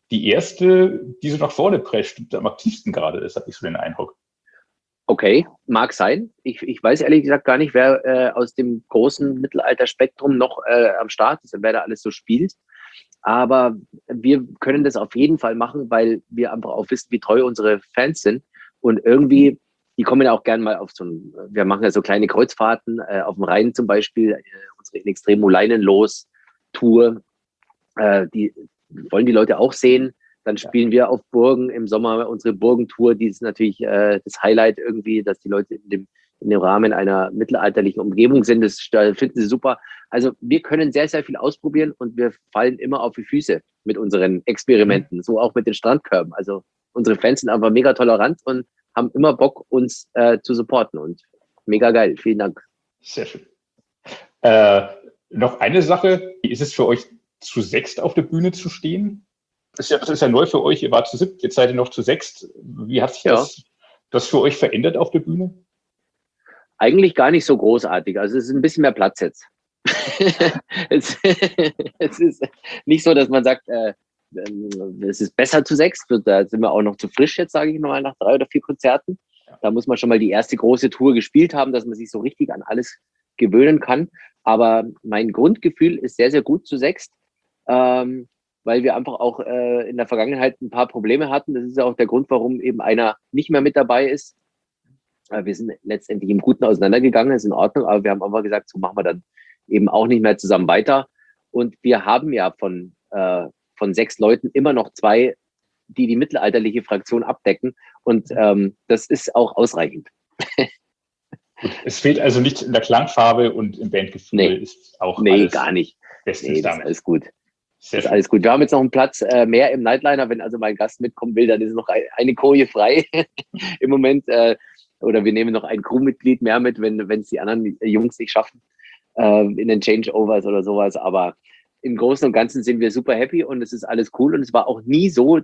B: die erste, die so nach vorne prescht und am aktivsten gerade ist, habe ich so den Eindruck.
E: Okay, mag sein. Ich weiß ehrlich gesagt gar nicht, wer aus dem großen Mittelalterspektrum noch am Start ist und wer da alles so spielt. Aber wir können das auf jeden Fall machen, weil wir einfach auch wissen, wie treu unsere Fans sind. Und irgendwie, die kommen ja auch gerne mal auf wir machen ja so kleine Kreuzfahrten auf dem Rhein zum Beispiel, unsere In Extremo Leinenlos-Tour. Die wollen die Leute auch sehen. Dann spielen wir auf Burgen im Sommer unsere Burgentour. Die ist natürlich das Highlight irgendwie, dass die Leute in dem Rahmen einer mittelalterlichen Umgebung sind. Das finden sie super. Also wir können sehr, sehr viel ausprobieren und wir fallen immer auf die Füße mit unseren Experimenten. So auch mit den Strandkörben. Also unsere Fans sind einfach mega tolerant und haben immer Bock, uns zu supporten. Und mega geil. Vielen Dank.
B: Sehr schön. Noch eine Sache. Wie ist es für euch, zu sechst auf der Bühne zu stehen? Das ist ja neu für euch. Ihr wart zu siebt, jetzt seid ihr noch zu sechst. Wie hat sich das für euch verändert auf der Bühne?
E: Eigentlich gar nicht so großartig. Also es ist ein bisschen mehr Platz jetzt. es ist nicht so, dass man sagt, es ist besser zu sechst. Da sind wir auch noch zu frisch jetzt, sage ich mal, nach 3 oder 4 Konzerten. Da muss man schon mal die erste große Tour gespielt haben, dass man sich so richtig an alles gewöhnen kann. Aber mein Grundgefühl ist sehr, sehr gut zu sechst. Weil wir einfach auch in der Vergangenheit ein paar Probleme hatten. Das ist ja auch der Grund, warum eben einer nicht mehr mit dabei ist. Wir sind letztendlich im Guten auseinandergegangen, ist in Ordnung, aber wir haben einfach gesagt, so machen wir dann eben auch nicht mehr zusammen weiter. Und wir haben ja von 6 Leuten immer noch 2, die mittelalterliche Fraktion abdecken. Und das ist auch ausreichend.
B: Es fehlt also nicht in der Klangfarbe und im Bandgefühl.
E: Nee,
B: ist auch
E: nee, gar nicht.
B: Bestens
E: das ist alles gut.
B: Sehr
E: ist alles gut. Wir haben jetzt noch einen Platz mehr im Nightliner. Wenn also mein Gast mitkommen will, dann ist noch eine Koje frei im Moment. Oder wir nehmen noch ein Crewmitglied mehr mit, wenn es die anderen Jungs nicht schaffen, in den Changeovers oder sowas. Aber im Großen und Ganzen sind wir super happy und es ist alles cool. Und es war auch nie so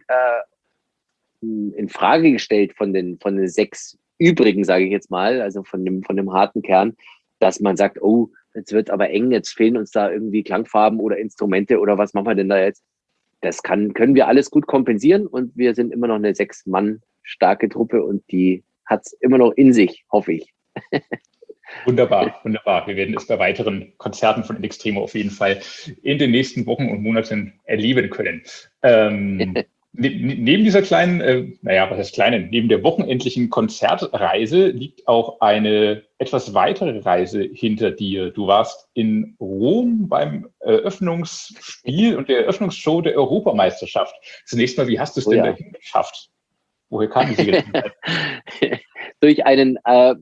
E: in Frage gestellt von den 6 übrigen, sage ich jetzt mal, also von dem harten Kern, dass man sagt, oh, jetzt wird aber eng, jetzt fehlen uns da irgendwie Klangfarben oder Instrumente oder was machen wir denn da jetzt? Das können wir alles gut kompensieren und wir sind immer noch eine 6 Mann starke Truppe und die hat es immer noch in sich, hoffe ich.
B: Wunderbar, wunderbar. Wir werden es bei weiteren Konzerten von In Extremo auf jeden Fall in den nächsten Wochen und Monaten erleben können. Neben dieser kleinen, was heißt kleinen, neben der wochenendlichen Konzertreise liegt auch eine etwas weitere Reise hinter dir. Du warst in Rom beim Eröffnungsspiel und der Eröffnungsshow der Europameisterschaft. Zunächst mal, wie hast du es denn dahin geschafft? Woher kam diese Gelegenheit?
E: Durch einen,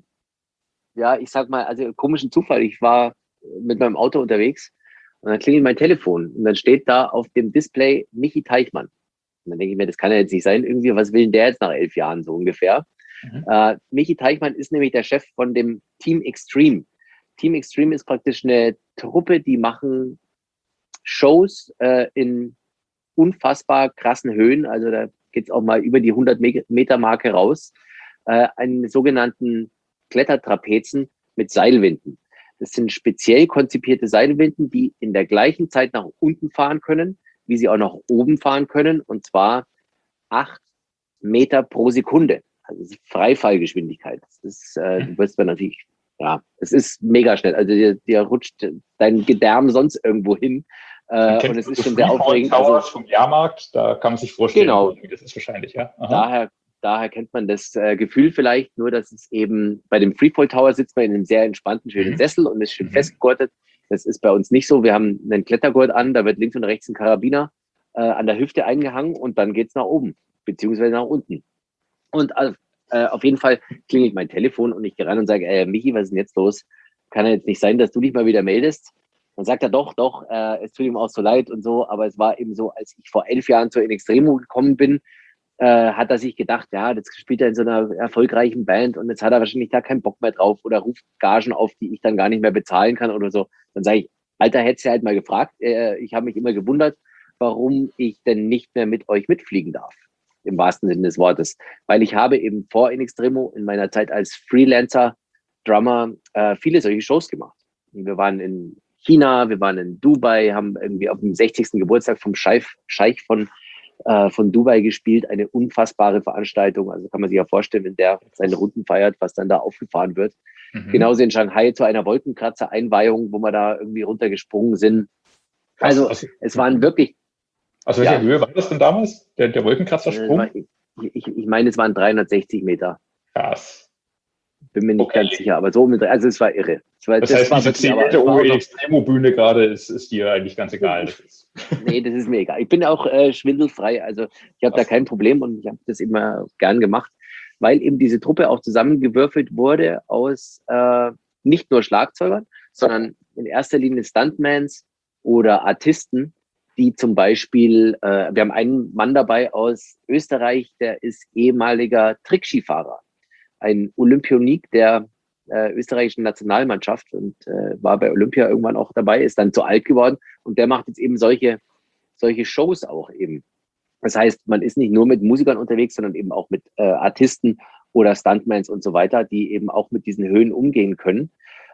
E: ich sag mal, also komischen Zufall. Ich war mit meinem Auto unterwegs und dann klingelt mein Telefon und dann steht da auf dem Display Michi Teichmann. Und dann denke ich mir, das kann ja jetzt nicht sein. Irgendwie, was will denn der jetzt nach 11 Jahren so ungefähr? Michi Teichmann ist nämlich der Chef von dem Team Extreme. Team Extreme ist praktisch eine Truppe, die machen Shows in unfassbar krassen Höhen. Also da geht es auch mal über die 100-Meter-Marke raus. Einen sogenannten Klettertrapezen mit Seilwinden. Das sind speziell konzipierte Seilwinden, die in der gleichen Zeit nach unten fahren können, wie sie auch nach oben fahren können, und zwar 8 Meter pro Sekunde. Also das ist Freifallgeschwindigkeit. Das ist, du wirst dann natürlich, es ist mega schnell. Also dir rutscht dein Gedärm sonst irgendwo hin. Und es ist schon sehr aufregend.
B: Also vom Jahrmarkt, da kann man sich vorstellen,
E: genau,
B: wie das ist wahrscheinlich. Ja?
E: Daher kennt man das Gefühl vielleicht, nur dass es eben bei dem Freefall Tower sitzt man in einem sehr entspannten, schönen Sessel und ist schön festgegurtet. Das ist bei uns nicht so. Wir haben einen Klettergurt an, da wird links und rechts ein Karabiner an der Hüfte eingehangen und dann geht's nach oben, beziehungsweise nach unten. Und auf jeden Fall klingelt mein Telefon und ich gehe ran und sage, Michi, was ist denn jetzt los? Kann ja jetzt nicht sein, dass du dich mal wieder meldest. Dann sagt er, doch, es tut ihm auch so leid und so, aber es war eben so, als ich vor 11 Jahren zur In Extremo gekommen bin, hat er sich gedacht, ja, jetzt spielt er in so einer erfolgreichen Band und jetzt hat er wahrscheinlich da keinen Bock mehr drauf oder ruft Gagen auf, die ich dann gar nicht mehr bezahlen kann oder so. Dann sage ich, Alter, hättest du halt mal gefragt. Ich habe mich immer gewundert, warum ich denn nicht mehr mit euch mitfliegen darf, im wahrsten Sinne des Wortes. Weil ich habe eben vor In Extremo in meiner Zeit als Freelancer-Drummer viele solche Shows gemacht. Wir waren in China, wir waren in Dubai, haben irgendwie auf dem 60. Geburtstag vom Scheich von von Dubai gespielt. Eine unfassbare Veranstaltung. Also kann man sich ja vorstellen, wenn der seine Runden feiert, was dann da aufgefahren wird. Genauso in Shanghai zu einer Wolkenkratzer-Einweihung, wo wir da irgendwie runtergesprungen sind. Also es waren wirklich...
B: Aus welcher Höhe war das denn damals, der Wolkenkratzersprung?
E: Ich meine, es waren 360 Meter.
B: Krass.
E: Bin mir nicht ganz sicher, aber so also es war irre.
B: Das heißt, diese 10 Meter hohe Extremo-Bühne gerade ist dir eigentlich ganz egal.
E: Nee, das ist mir egal. Ich bin auch schwindelfrei, also ich habe da kein Problem und ich habe das immer gern gemacht, weil eben diese Truppe auch zusammengewürfelt wurde aus nicht nur Schlagzeugern, sondern in erster Linie Stuntmans oder Artisten, die zum Beispiel, wir haben einen Mann dabei aus Österreich, der ist ehemaliger Trickskifahrer, ein Olympionik der österreichischen Nationalmannschaft und war bei Olympia irgendwann auch dabei, ist dann zu alt geworden und der macht jetzt eben solche Shows auch eben. Das heißt, man ist nicht nur mit Musikern unterwegs, sondern eben auch mit Artisten oder Stuntmans und so weiter, die eben auch mit diesen Höhen umgehen können.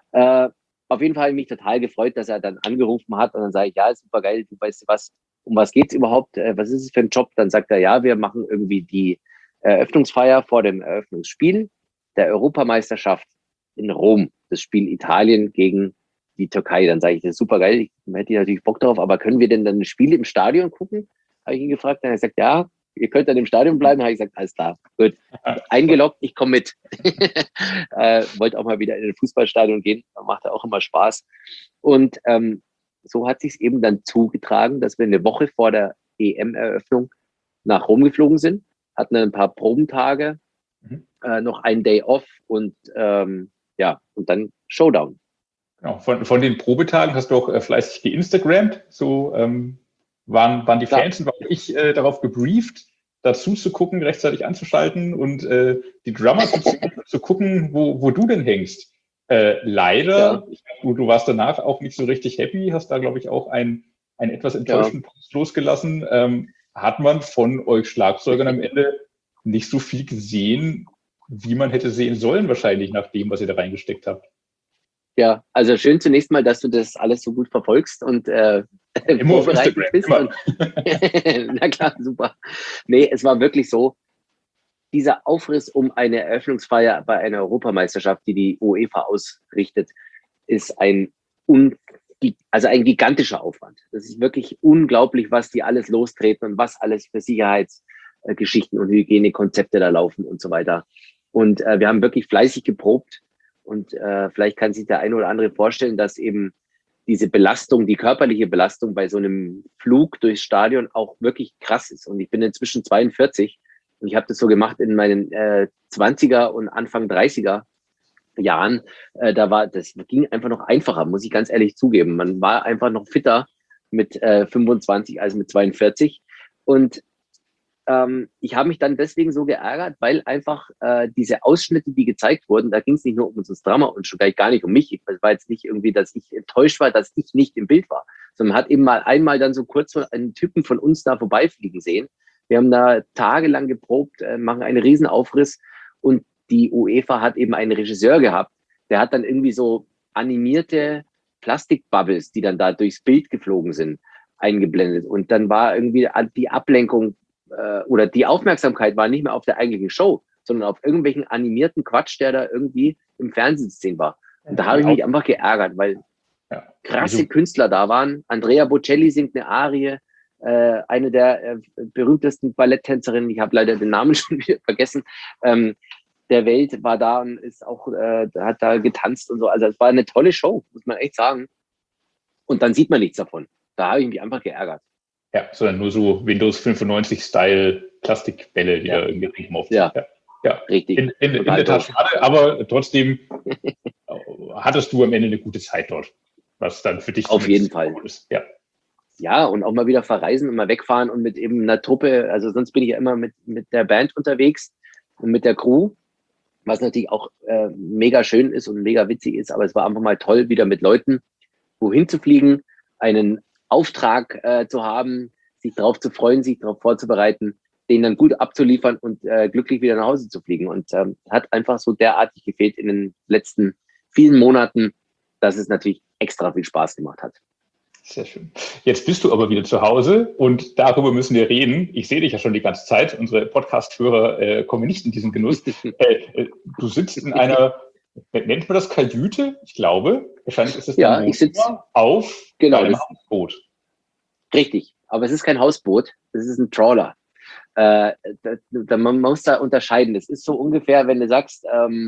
E: Auf jeden Fall habe ich mich total gefreut, dass er dann angerufen hat und dann sage ich, ja, super geil, du weißt was, um was geht's überhaupt? Was ist es für ein Job? Dann sagt er, ja, wir machen irgendwie die Eröffnungsfeier vor dem Eröffnungsspiel der Europameisterschaft in Rom, das Spiel Italien gegen die Türkei. Dann sage ich, das ist super geil, ich hätte natürlich Bock drauf, aber können wir denn dann das Spiel im Stadion gucken? Habe ich ihn gefragt, dann hat er gesagt, ja, ihr könnt dann im Stadion bleiben. Habe ich gesagt, alles klar, gut. Eingeloggt, ich komme mit. Wollte auch mal wieder in ein Fußballstadion gehen, macht auch immer Spaß. Und so hat sich es eben dann zugetragen, dass wir eine Woche vor der EM-Eröffnung nach Rom geflogen sind, hatten ein paar Probentage, noch einen Day off und und dann Showdown.
B: Genau. Von den Probetagen hast du auch fleißig geinstagrammt, so waren die Fans und war ich darauf gebrieft, dazu zu gucken, rechtzeitig anzuschalten und die Drummer zu gucken, wo du denn hängst. Leider, du warst danach auch nicht so richtig happy, hast da, glaube ich, auch einen etwas enttäuschten Post losgelassen. Hat man von euch Schlagzeugern am Ende nicht so viel gesehen, wie man hätte sehen sollen, wahrscheinlich nach dem, was ihr da reingesteckt habt.
E: Ja, also schön zunächst mal, dass du das alles so gut verfolgst und
B: immer vorbereitet bist.
E: Und na klar, super. Nee, es war wirklich so, dieser Aufriss um eine Eröffnungsfeier bei einer Europameisterschaft, die die UEFA ausrichtet, ist ein gigantischer Aufwand. Das ist wirklich unglaublich, was die alles lostreten und was alles für Sicherheitsgeschichten und Hygienekonzepte da laufen und so weiter. Und wir haben wirklich fleißig geprobt. Und vielleicht kann sich der eine oder andere vorstellen, dass eben diese Belastung, die körperliche Belastung bei so einem Flug durchs Stadion auch wirklich krass ist. Und ich bin inzwischen 42 und ich habe das so gemacht in meinen 20er und Anfang 30er Jahren. Das ging einfach noch einfacher, muss ich ganz ehrlich zugeben. Man war einfach noch fitter mit 25 als mit 42. Und ich habe mich dann deswegen so geärgert, weil einfach diese Ausschnitte, die gezeigt wurden, da ging es nicht nur um uns Drama und schon gar nicht um mich. Es war jetzt nicht irgendwie, dass ich enttäuscht war, dass ich nicht im Bild war, sondern man hat eben einmal dann so kurz so einen Typen von uns da vorbeifliegen sehen. Wir haben da tagelang geprobt, machen einen riesen Aufriss und die UEFA hat eben einen Regisseur gehabt, der hat dann irgendwie so animierte Plastikbubbles, die dann da durchs Bild geflogen sind, eingeblendet und dann war irgendwie die Ablenkung oder die Aufmerksamkeit war nicht mehr auf der eigentlichen Show, sondern auf irgendwelchen animierten Quatsch, der da irgendwie im Fernsehen zu sehen war. Und da habe ich mich einfach geärgert, weil krasse Künstler da waren. Andrea Bocelli singt eine Arie, eine der berühmtesten Balletttänzerinnen, ich habe leider den Namen schon wieder vergessen, der Welt war da und ist auch, hat da getanzt und so. Also es war eine tolle Show, muss man echt sagen. Und dann sieht man nichts davon. Da habe ich mich einfach geärgert.
B: Ja, sondern nur so Windows 95-Style Plastikbälle, die da irgendwie rumlaufen.
E: Ja, richtig.
B: In der Tat schade, aber trotzdem hattest du am Ende eine gute Zeit dort, was dann für dich
E: auf jeden Fall
B: ist.
E: Ja, und auch mal wieder verreisen und mal wegfahren und mit eben einer Truppe, also sonst bin ich ja immer mit der Band unterwegs und mit der Crew, was natürlich auch mega schön ist und mega witzig ist, aber es war einfach mal toll, wieder mit Leuten wohin zu fliegen, einen Auftrag zu haben, sich darauf zu freuen, sich darauf vorzubereiten, den dann gut abzuliefern und glücklich wieder nach Hause zu fliegen. Und hat einfach so derartig gefehlt in den letzten vielen Monaten, dass es natürlich extra viel Spaß gemacht hat.
B: Sehr schön. Jetzt bist du aber wieder zu Hause und darüber müssen wir reden. Ich sehe dich ja schon die ganze Zeit. Unsere Podcast-Hörer kommen nicht in diesen Genuss. Du sitzt in einer, nennt man das Kajüte? Ich glaube. Wahrscheinlich ist es
E: Ja,
B: dann
E: ich sitze
B: auf
E: genau,
B: deinem Hausboot.
E: richtig. Aber es ist kein Hausboot, es ist ein Trawler. Man muss da unterscheiden. Es ist so ungefähr, wenn du sagst,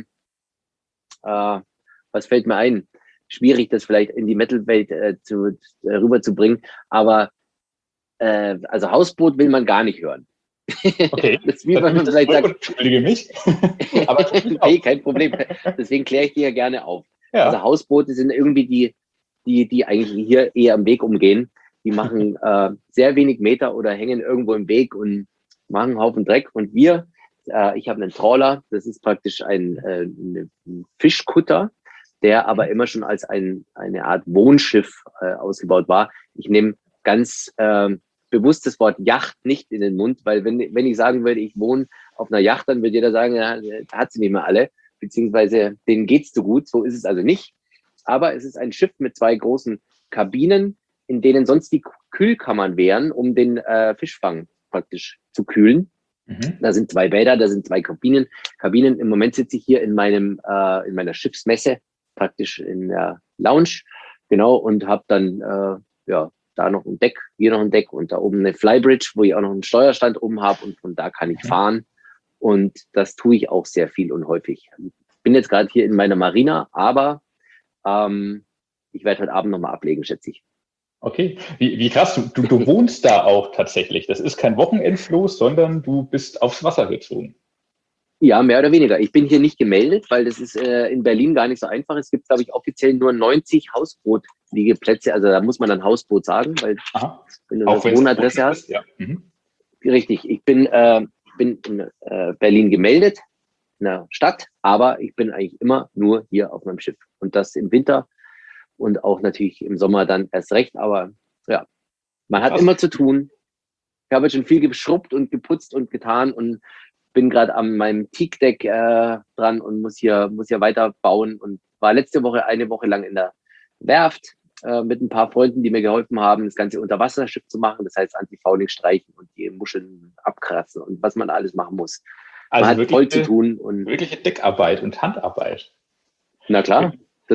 E: was fällt mir ein? Schwierig, das vielleicht in die Metal-Welt rüberzubringen. Aber also Hausboot will man gar nicht hören.
B: Okay.
E: Das ist wie wenn man vielleicht sagt,
B: entschuldige mich.
E: Aber nee, kein Problem. Deswegen kläre ich dir ja gerne auf. Ja. Also Hausboote sind irgendwie die eigentlich hier eher am Weg umgehen. Die machen sehr wenig Meter oder hängen irgendwo im Weg und machen einen Haufen Dreck. Und ich habe einen Trawler, das ist praktisch ein Fischkutter, der aber immer schon als eine Art Wohnschiff ausgebaut war. Ich nehme ganz bewusst das Wort Yacht nicht in den Mund, weil wenn ich sagen würde, ich wohne auf einer Yacht, dann würde jeder sagen, ja, hat sie nicht mehr alle, beziehungsweise denen geht's zu gut. So ist es also nicht. Aber es ist ein Schiff mit 2 großen Kabinen, in denen sonst die Kühlkammern wären, um den Fischfang praktisch zu kühlen. Mhm. Da sind 2 Bäder, da sind 2 Kabinen. Im Moment sitze ich hier in meiner Schiffsmesse, praktisch in der Lounge, genau, und habe dann da noch ein Deck, hier noch ein Deck und da oben eine Flybridge, wo ich auch noch einen Steuerstand oben habe und von da kann ich fahren. Und das tue ich auch sehr viel und häufig. Ich bin jetzt gerade hier in meiner Marina, aber ich werde heute Abend nochmal ablegen, schätze ich.
B: Okay, wie krass, du wohnst da auch tatsächlich. Das ist kein Wochenendfloß, sondern du bist aufs Wasser gezogen.
E: Ja, mehr oder weniger. Ich bin hier nicht gemeldet, weil das ist in Berlin gar nicht so einfach. Es gibt, glaube ich, offiziell nur 90 Hausboot-Liegeplätze. Also da muss man dann Hausboot sagen, weil wenn du eine Wohnadresse hast. Ja. Mhm. Richtig, ich bin in Berlin gemeldet, in der Stadt, aber ich bin eigentlich immer nur hier auf meinem Schiff. Und das im Winter und auch natürlich im Sommer dann erst recht. Aber ja, man hat immer zu tun. Ich habe schon viel geschrubbt und geputzt und getan und bin gerade an meinem Teakdeck dran und muss hier weiter bauen und war letzte Woche eine Woche lang in der Werft mit ein paar Freunden, die mir geholfen haben, das ganze Unterwasserschiff zu machen. Das heißt Antifouling streichen und die Muscheln abkratzen und was man alles machen muss. Man
B: also
E: hat voll zu tun. Und
B: wirkliche Deckarbeit und Handarbeit.
E: Na klar,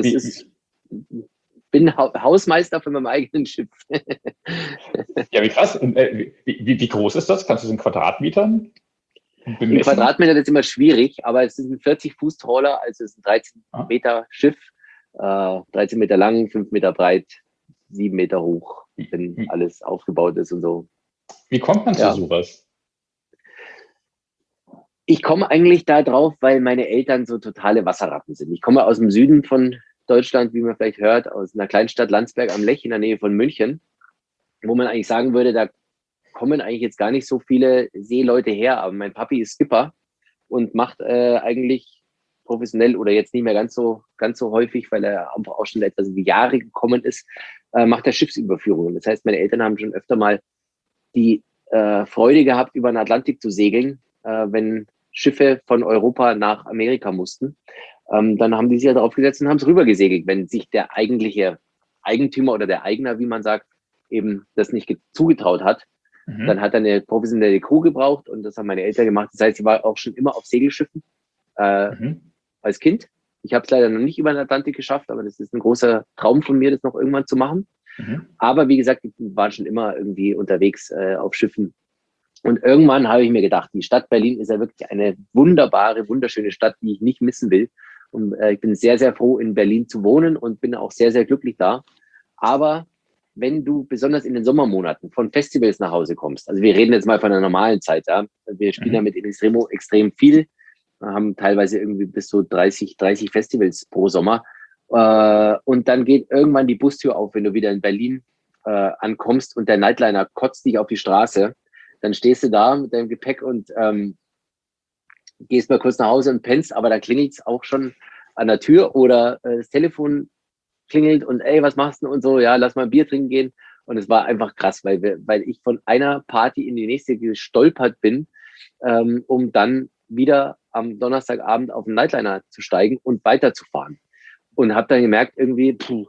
E: bin Hausmeister von meinem eigenen Schiff.
B: Ja, wie krass. Und, wie groß ist das? Kannst du es in Quadratmetern bemessen?
E: In Quadratmetern ist immer schwierig, aber es ist ein 40-Fuß-Trawler, also es ist ein 13 Meter Schiff, 13 Meter lang, 5 Meter breit, 7 Meter hoch, wenn alles aufgebaut ist und so.
B: Wie kommt man zu sowas?
E: Ich komme eigentlich da drauf, weil meine Eltern so totale Wasserratten sind. Ich komme aus dem Süden von Deutschland, wie man vielleicht hört, aus einer Kleinstadt Landsberg am Lech in der Nähe von München, wo man eigentlich sagen würde, da kommen eigentlich jetzt gar nicht so viele Seeleute her, aber mein Papi ist Skipper und macht eigentlich professionell oder jetzt nicht mehr ganz so häufig, weil er einfach auch schon etwas in die Jahre gekommen ist, macht er Schiffsüberführungen. Das heißt, meine Eltern haben schon öfter mal die Freude gehabt, über den Atlantik zu segeln, wenn Schiffe von Europa nach Amerika mussten. Dann haben die sich ja drauf gesetzt und haben es rübergesegelt, wenn sich der eigentliche Eigentümer oder der Eigner, wie man sagt, eben das nicht zugetraut hat. Mhm. Dann hat er eine professionelle Crew gebraucht und das haben meine Eltern gemacht. Das heißt, ich war auch schon immer auf Segelschiffen als Kind. Ich habe es leider noch nicht über den Atlantik geschafft, aber das ist ein großer Traum von mir, das noch irgendwann zu machen. Mhm. Aber wie gesagt, ich war schon immer irgendwie unterwegs auf Schiffen. Und irgendwann habe ich mir gedacht, die Stadt Berlin ist ja wirklich eine wunderbare, wunderschöne Stadt, die ich nicht missen will. Und ich bin sehr, sehr froh, in Berlin zu wohnen und bin auch sehr, sehr glücklich da. Aber wenn du besonders in den Sommermonaten von Festivals nach Hause kommst, also wir reden jetzt mal von einer normalen Zeit, ja, wir spielen ja mit Extremo extrem viel, haben teilweise irgendwie bis zu 30 Festivals pro Sommer. Und dann geht irgendwann die Bustür auf, wenn du wieder in Berlin ankommst und der Nightliner kotzt dich auf die Straße. Dann stehst du da mit deinem Gepäck und gehst mal kurz nach Hause und pennst, aber da klingelt es auch schon an der Tür oder das Telefon klingelt und ey, was machst du und so, ja, lass mal ein Bier trinken gehen. Und es war einfach krass, weil ich von einer Party in die nächste gestolpert bin, um dann wieder am Donnerstagabend auf den Nightliner zu steigen und weiterzufahren. Und habe dann gemerkt, irgendwie,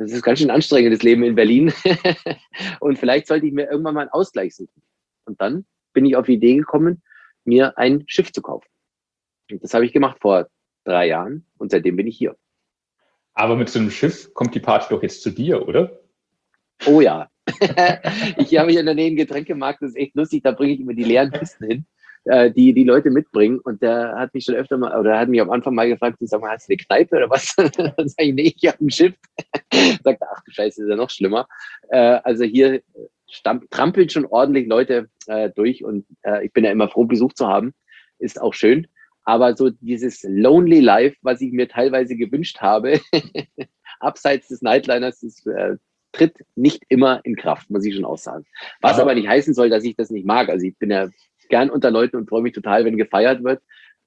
E: das ist ganz schön anstrengendes Leben in Berlin. Und vielleicht sollte ich mir irgendwann mal einen Ausgleich suchen. Und dann bin ich auf die Idee gekommen, mir ein Schiff zu kaufen. Und das habe ich gemacht vor 3 Jahren und seitdem bin ich hier.
B: Aber mit so einem Schiff kommt die Party doch jetzt zu dir, oder?
E: Oh ja. Ich habe hier in der Nähe einen Getränkemarkt, das ist echt lustig, da bringe ich immer die leeren Kisten hin, die Leute mitbringen. Und der hat mich schon öfter mal, oder hat mich am Anfang mal gefragt, sag mal, hast du eine Kneipe oder was? Dann sage ich, nee, ich habe ein Schiff. Sagt er, ach du Scheiße, ist ja noch schlimmer. Also hier trampeln schon ordentlich Leute durch und ich bin ja immer froh, Besuch zu haben. Ist auch schön. Aber so dieses Lonely Life, was ich mir teilweise gewünscht habe, abseits des Nightliners, das tritt nicht immer in Kraft, muss ich schon auch sagen. Was aber nicht heißen soll, dass ich das nicht mag. Also ich bin ja gern unter Leuten und freue mich total, wenn gefeiert wird.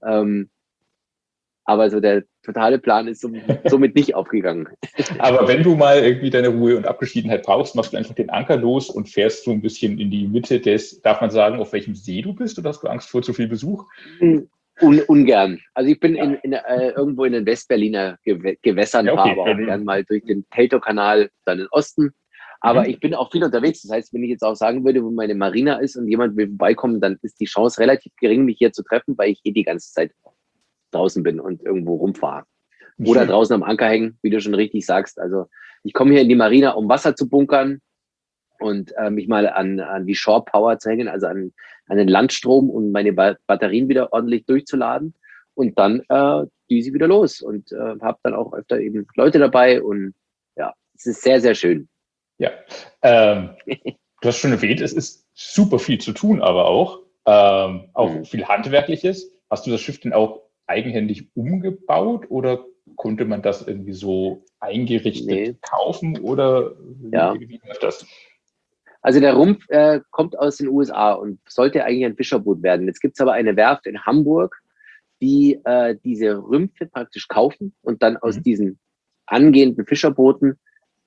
E: Aber so der totale Plan ist somit nicht aufgegangen.
B: Aber wenn du mal irgendwie deine Ruhe und Abgeschiedenheit brauchst, machst du einfach den Anker los und fährst so ein bisschen in die Mitte des, darf man sagen, auf welchem See du bist, oder hast du Angst vor zu viel Besuch?
E: Ungern. Also ich bin irgendwo in den Westberliner Gewässern, fahre aber auch gern mal durch den Teltow-Kanal, dann in den Osten. Aber ich bin auch viel unterwegs. Das heißt, wenn ich jetzt auch sagen würde, wo meine Marina ist und jemand will vorbeikommen, dann ist die Chance relativ gering, mich hier zu treffen, weil ich die ganze Zeit draußen bin und irgendwo rumfahre. Oder draußen am Anker hängen, wie du schon richtig sagst. Also ich komme hier in die Marina, um Wasser zu bunkern und mich mal an die Shore Power zu hängen, also an den Landstrom und meine Batterien wieder ordentlich durchzuladen. Und dann düse ich wieder los und habe dann auch öfter eben Leute dabei. Und ja, es ist sehr, sehr schön.
B: Ja, du hast schon erwähnt, es ist super viel zu tun, aber auch viel Handwerkliches. Hast du das Schiff denn auch eigenhändig umgebaut oder konnte man das irgendwie so eingerichtet kaufen oder wie läuft das?
E: Also der Rumpf kommt aus den USA und sollte eigentlich ein Fischerboot werden. Jetzt gibt es aber eine Werft in Hamburg, die diese Rümpfe praktisch kaufen und dann aus diesen angehenden Fischerbooten,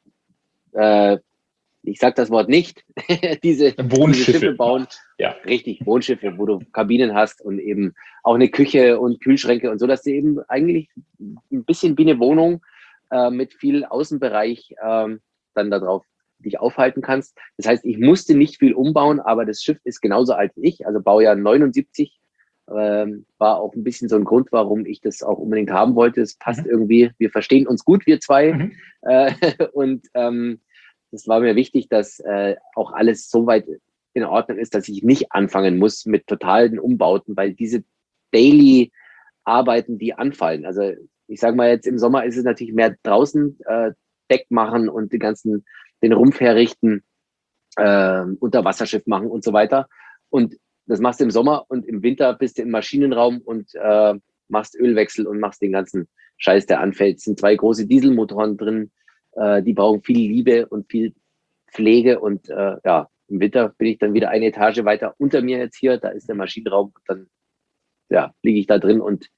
E: ich sage das Wort nicht, diese Schiffe bauen. Ja. Richtig, Wohnschiffe, wo du Kabinen hast und eben auch eine Küche und Kühlschränke und so, dass du eben eigentlich ein bisschen wie eine Wohnung mit viel Außenbereich dann darauf dich aufhalten kannst. Das heißt, ich musste nicht viel umbauen, aber das Schiff ist genauso alt wie ich, also Baujahr 79, war auch ein bisschen so ein Grund, warum ich das auch unbedingt haben wollte. Es passt irgendwie, wir verstehen uns gut, wir zwei. Und das war mir wichtig, dass auch alles so weit in Ordnung ist, dass ich nicht anfangen muss mit totalen Umbauten, weil diese Daily-Arbeiten, die anfallen, also ich sage mal jetzt im Sommer ist es natürlich mehr draußen Deck machen und den Rumpf herrichten, Unterwasserschiff machen und so weiter. Und das machst du im Sommer und im Winter bist du im Maschinenraum und machst Ölwechsel und machst den ganzen Scheiß, der anfällt. Es sind 2 große Dieselmotoren drin, die brauchen viel Liebe und viel Pflege und im Winter bin ich dann wieder eine Etage weiter unter mir jetzt hier, da ist der Maschinenraum, dann liege ich da drin und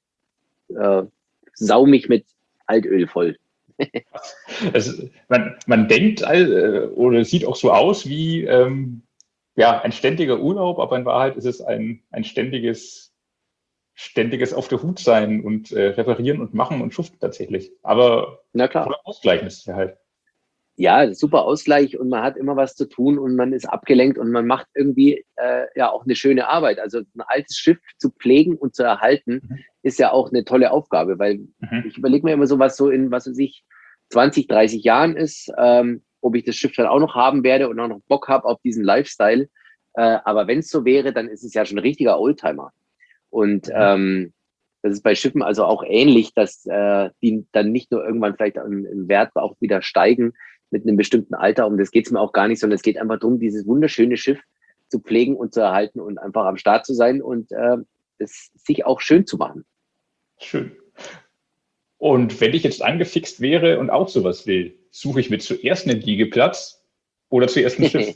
E: sau mich mit Altöl voll.
B: Also, man denkt oder sieht auch so aus wie ein ständiger Urlaub, aber in Wahrheit ist es ein ständiges auf der Hut sein und reparieren und machen und schuften tatsächlich. Aber
E: na klar,
B: Ausgleichen ist ja halt.
E: Ja, super Ausgleich und man hat immer was zu tun und man ist abgelenkt und man macht irgendwie auch eine schöne Arbeit. Also ein altes Schiff zu pflegen und zu erhalten, ist ja auch eine tolle Aufgabe, weil ich überlege mir immer so, was so in, 20, 30 Jahren ist, ob ich das Schiff dann auch noch haben werde und auch noch Bock habe auf diesen Lifestyle. Aber wenn es so wäre, dann ist es ja schon ein richtiger Oldtimer. Und das ist bei Schiffen also auch ähnlich, dass die dann nicht nur irgendwann vielleicht im Wert auch wieder steigen mit einem bestimmten Alter. Um das geht es mir auch gar nicht, sondern es geht einfach darum, dieses wunderschöne Schiff zu pflegen und zu erhalten und einfach am Start zu sein und es sich auch schön zu machen.
B: Schön. Und wenn ich jetzt angefixt wäre und auch sowas will, suche ich mir zuerst einen Liegeplatz oder zuerst ein Schiff?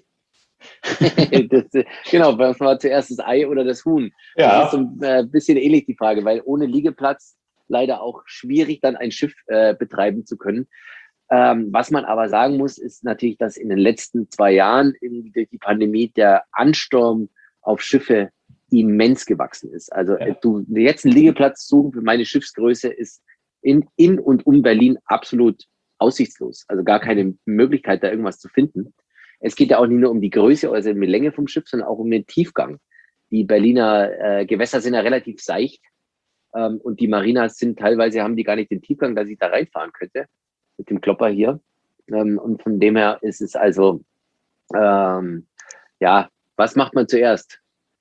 E: Genau, was war zuerst, das Ei oder das Huhn? Ja. Das ist so ein bisschen ähnlich die Frage, weil ohne Liegeplatz leider auch schwierig dann ein Schiff betreiben zu können. Was man aber sagen muss, ist natürlich, dass in den letzten 2 Jahren durch die Pandemie der Ansturm auf Schiffe immens gewachsen ist. Also du jetzt einen Liegeplatz suchen für meine Schiffsgröße ist in und um Berlin absolut aussichtslos. Also gar keine Möglichkeit, da irgendwas zu finden. Es geht ja auch nicht nur um die Größe, also um die Länge vom Schiff, sondern auch um den Tiefgang. Die Berliner Gewässer sind ja relativ seicht und die Marinas sind teilweise, haben die gar nicht den Tiefgang, dass ich da reinfahren könnte mit dem Klopper hier. Und von dem her ist es also, ja, was macht man zuerst?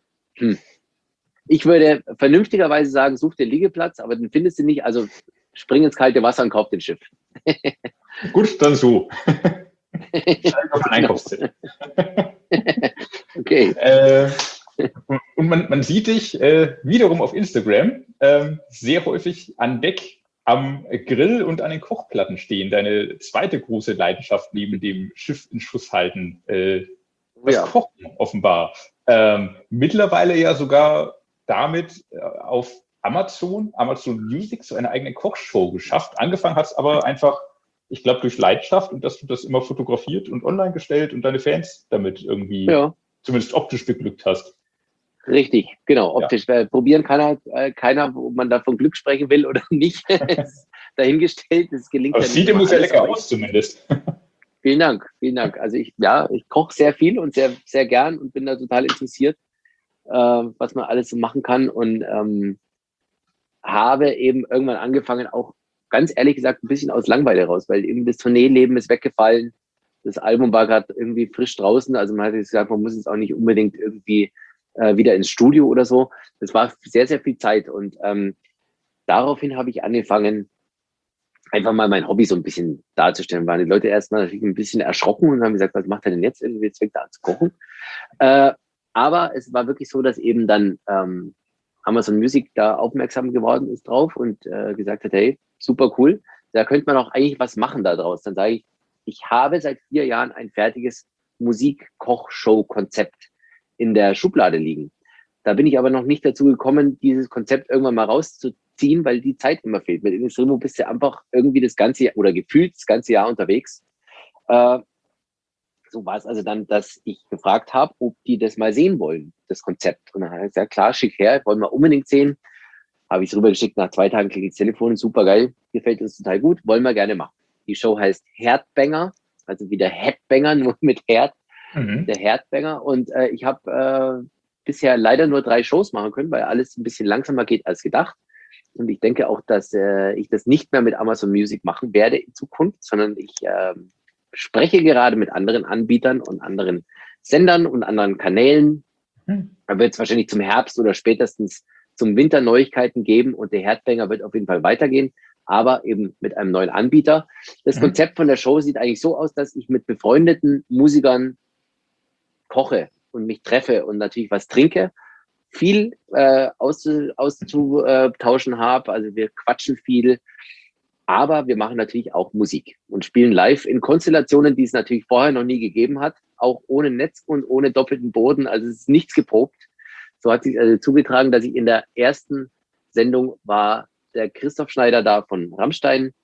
E: Ich würde vernünftigerweise sagen, such dir Liegeplatz, aber den findest du nicht, also spring ins kalte Wasser und kauf den Schiff.
B: Gut, dann so. Schreib auf den Einkaufszettel.
E: Okay.
B: Und man sieht dich wiederum auf Instagram sehr häufig an Deck am Grill und an den Kochplatten stehen. Deine zweite große Leidenschaft neben dem Schiff in Schuss halten. Das Kochen offenbar. Mittlerweile ja sogar damit auf Amazon Music so eine eigene Kochshow geschafft. Angefangen hat es aber einfach, ich glaube, durch Leidenschaft und dass du das immer fotografiert und online gestellt und deine Fans damit irgendwie zumindest optisch beglückt hast.
E: Richtig, genau, optisch. Probieren kann halt keiner, ob man da von Glück sprechen will oder nicht. Dahingestellt, das gelingt.
B: Aber es sieht immer sehr lecker aus zumindest.
E: Vielen Dank, vielen Dank. Also ich koche sehr viel und sehr, sehr gern und bin da total interessiert, was man alles so machen kann und habe eben irgendwann angefangen, auch ganz ehrlich gesagt ein bisschen aus Langeweile raus, weil eben das Tourneeleben ist weggefallen. Das Album war gerade irgendwie frisch draußen, also man hat gesagt, man muss jetzt auch nicht unbedingt irgendwie wieder ins Studio oder so. Das war sehr, sehr viel Zeit und daraufhin habe ich angefangen, einfach mal mein Hobby so ein bisschen darzustellen. Waren die Leute erstmal natürlich ein bisschen erschrocken und haben gesagt, was macht er denn jetzt? Irgendwie jetzt fängt er an zu kochen. Aber es war wirklich so, dass eben dann Amazon Music da aufmerksam geworden ist drauf und gesagt hat, hey, super cool, da könnte man auch eigentlich was machen da draus. Dann sage ich, ich habe seit 4 Jahren ein fertiges Musik-Koch-Show-Konzept in der Schublade liegen. Da bin ich aber noch nicht dazu gekommen, dieses Konzept irgendwann mal rauszuziehen, weil die Zeit immer fehlt. Mit Innisrimo bist du einfach irgendwie das ganze Jahr oder gefühlt das ganze Jahr unterwegs. So war es also dann, dass ich gefragt habe, ob die das mal sehen wollen, das Konzept. Und dann hat er gesagt, klar, schick her, wollen wir unbedingt sehen. Habe ich es rübergeschickt, nach 2 Tagen klingelt das Telefon, super geil, gefällt uns total gut, wollen wir gerne machen. Die Show heißt Herdbanger, also wie der Headbanger, nur mit Herd, der Herdbanger. Und ich habe bisher leider nur 3 Shows machen können, weil alles ein bisschen langsamer geht als gedacht. Und ich denke auch, dass ich das nicht mehr mit Amazon Music machen werde in Zukunft, sondern ich spreche gerade mit anderen Anbietern und anderen Sendern und anderen Kanälen. Da wird es wahrscheinlich zum Herbst oder spätestens zum Winter Neuigkeiten geben und der Herdbanger wird auf jeden Fall weitergehen, aber eben mit einem neuen Anbieter. Das Konzept von der Show sieht eigentlich so aus, dass ich mit befreundeten Musikern koche und mich treffe und natürlich was trinke, viel auszutauschen habe, also wir quatschen viel, aber wir machen natürlich auch Musik und spielen live in Konstellationen, die es natürlich vorher noch nie gegeben hat, auch ohne Netz und ohne doppelten Boden, also es ist nichts geprobt. So hat sich also zugetragen, dass ich in der ersten Sendung war der Christoph Schneider da von Rammstein,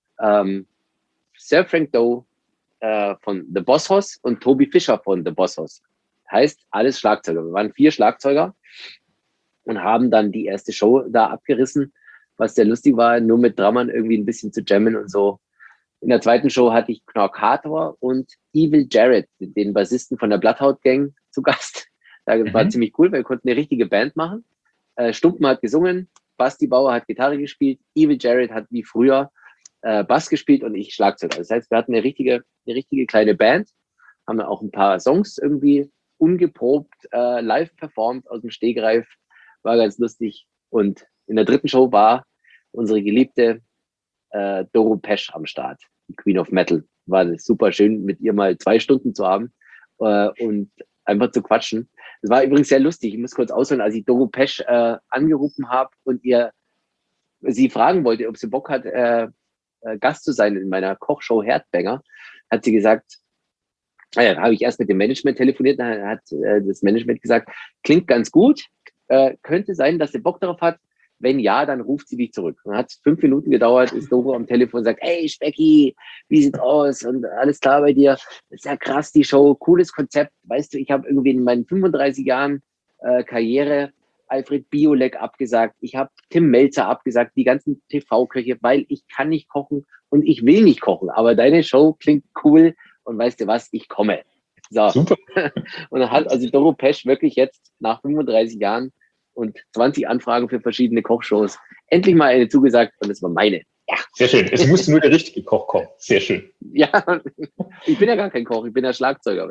E: Sir Frank Doe von The Boss Hoss und Tobi Fischer von The Boss Hoss. Heißt, alles Schlagzeuger. Wir waren 4 Schlagzeuger und haben dann die erste Show da abgerissen, was sehr lustig war, nur mit Drummern irgendwie ein bisschen zu jammen und so. In der zweiten Show hatte ich Knork Hathor und Evil Jared, den Bassisten von der Bloodhound Gang, zu Gast. Das war ziemlich cool, weil wir konnten eine richtige Band machen. Stumpen hat gesungen, Basti Bauer hat Gitarre gespielt, Evil Jared hat wie früher Bass gespielt und ich Schlagzeug. Das heißt, wir hatten eine richtige kleine Band, haben auch ein paar Songs irgendwie ungeprobt live performt aus dem Stegreif. War ganz lustig. Und in der dritten Show war unsere geliebte Doro Pesch am Start, die Queen of Metal. War super schön, mit ihr mal 2 Stunden zu haben und einfach zu quatschen. Das war übrigens sehr lustig. Ich muss kurz ausholen, als ich Doro Pesch angerufen habe und sie fragen wollte, ob sie Bock hat, Gast zu sein in meiner Kochshow Herdbanger, hat sie gesagt, naja, habe ich erst mit dem Management telefoniert, dann hat das Management gesagt, klingt ganz gut, könnte sein, dass sie Bock darauf hat. Wenn ja, dann ruft sie dich zurück. Dann hat es 5 Minuten gedauert, ist Doro am Telefon und sagt, hey Specki, wie sieht's aus? Und alles klar bei dir? Das ist ja krass, die Show, cooles Konzept. Weißt du, ich habe irgendwie in meinen 35 Jahren Karriere Alfred Biolek abgesagt, ich habe Tim Melzer abgesagt, die ganzen TV-Köche, weil ich kann nicht kochen und ich will nicht kochen. Aber deine Show klingt cool und weißt du was, ich komme. So.
B: Super.
E: Und dann hat also Doro Pesch wirklich jetzt nach 35 Jahren und 20 Anfragen für verschiedene Kochshows endlich mal eine zugesagt und das war meine.
B: Ja, sehr schön. Es musste nur der richtige Koch kommen. Sehr schön.
E: Ja, ich bin ja gar kein Koch, ich bin ja Schlagzeuger.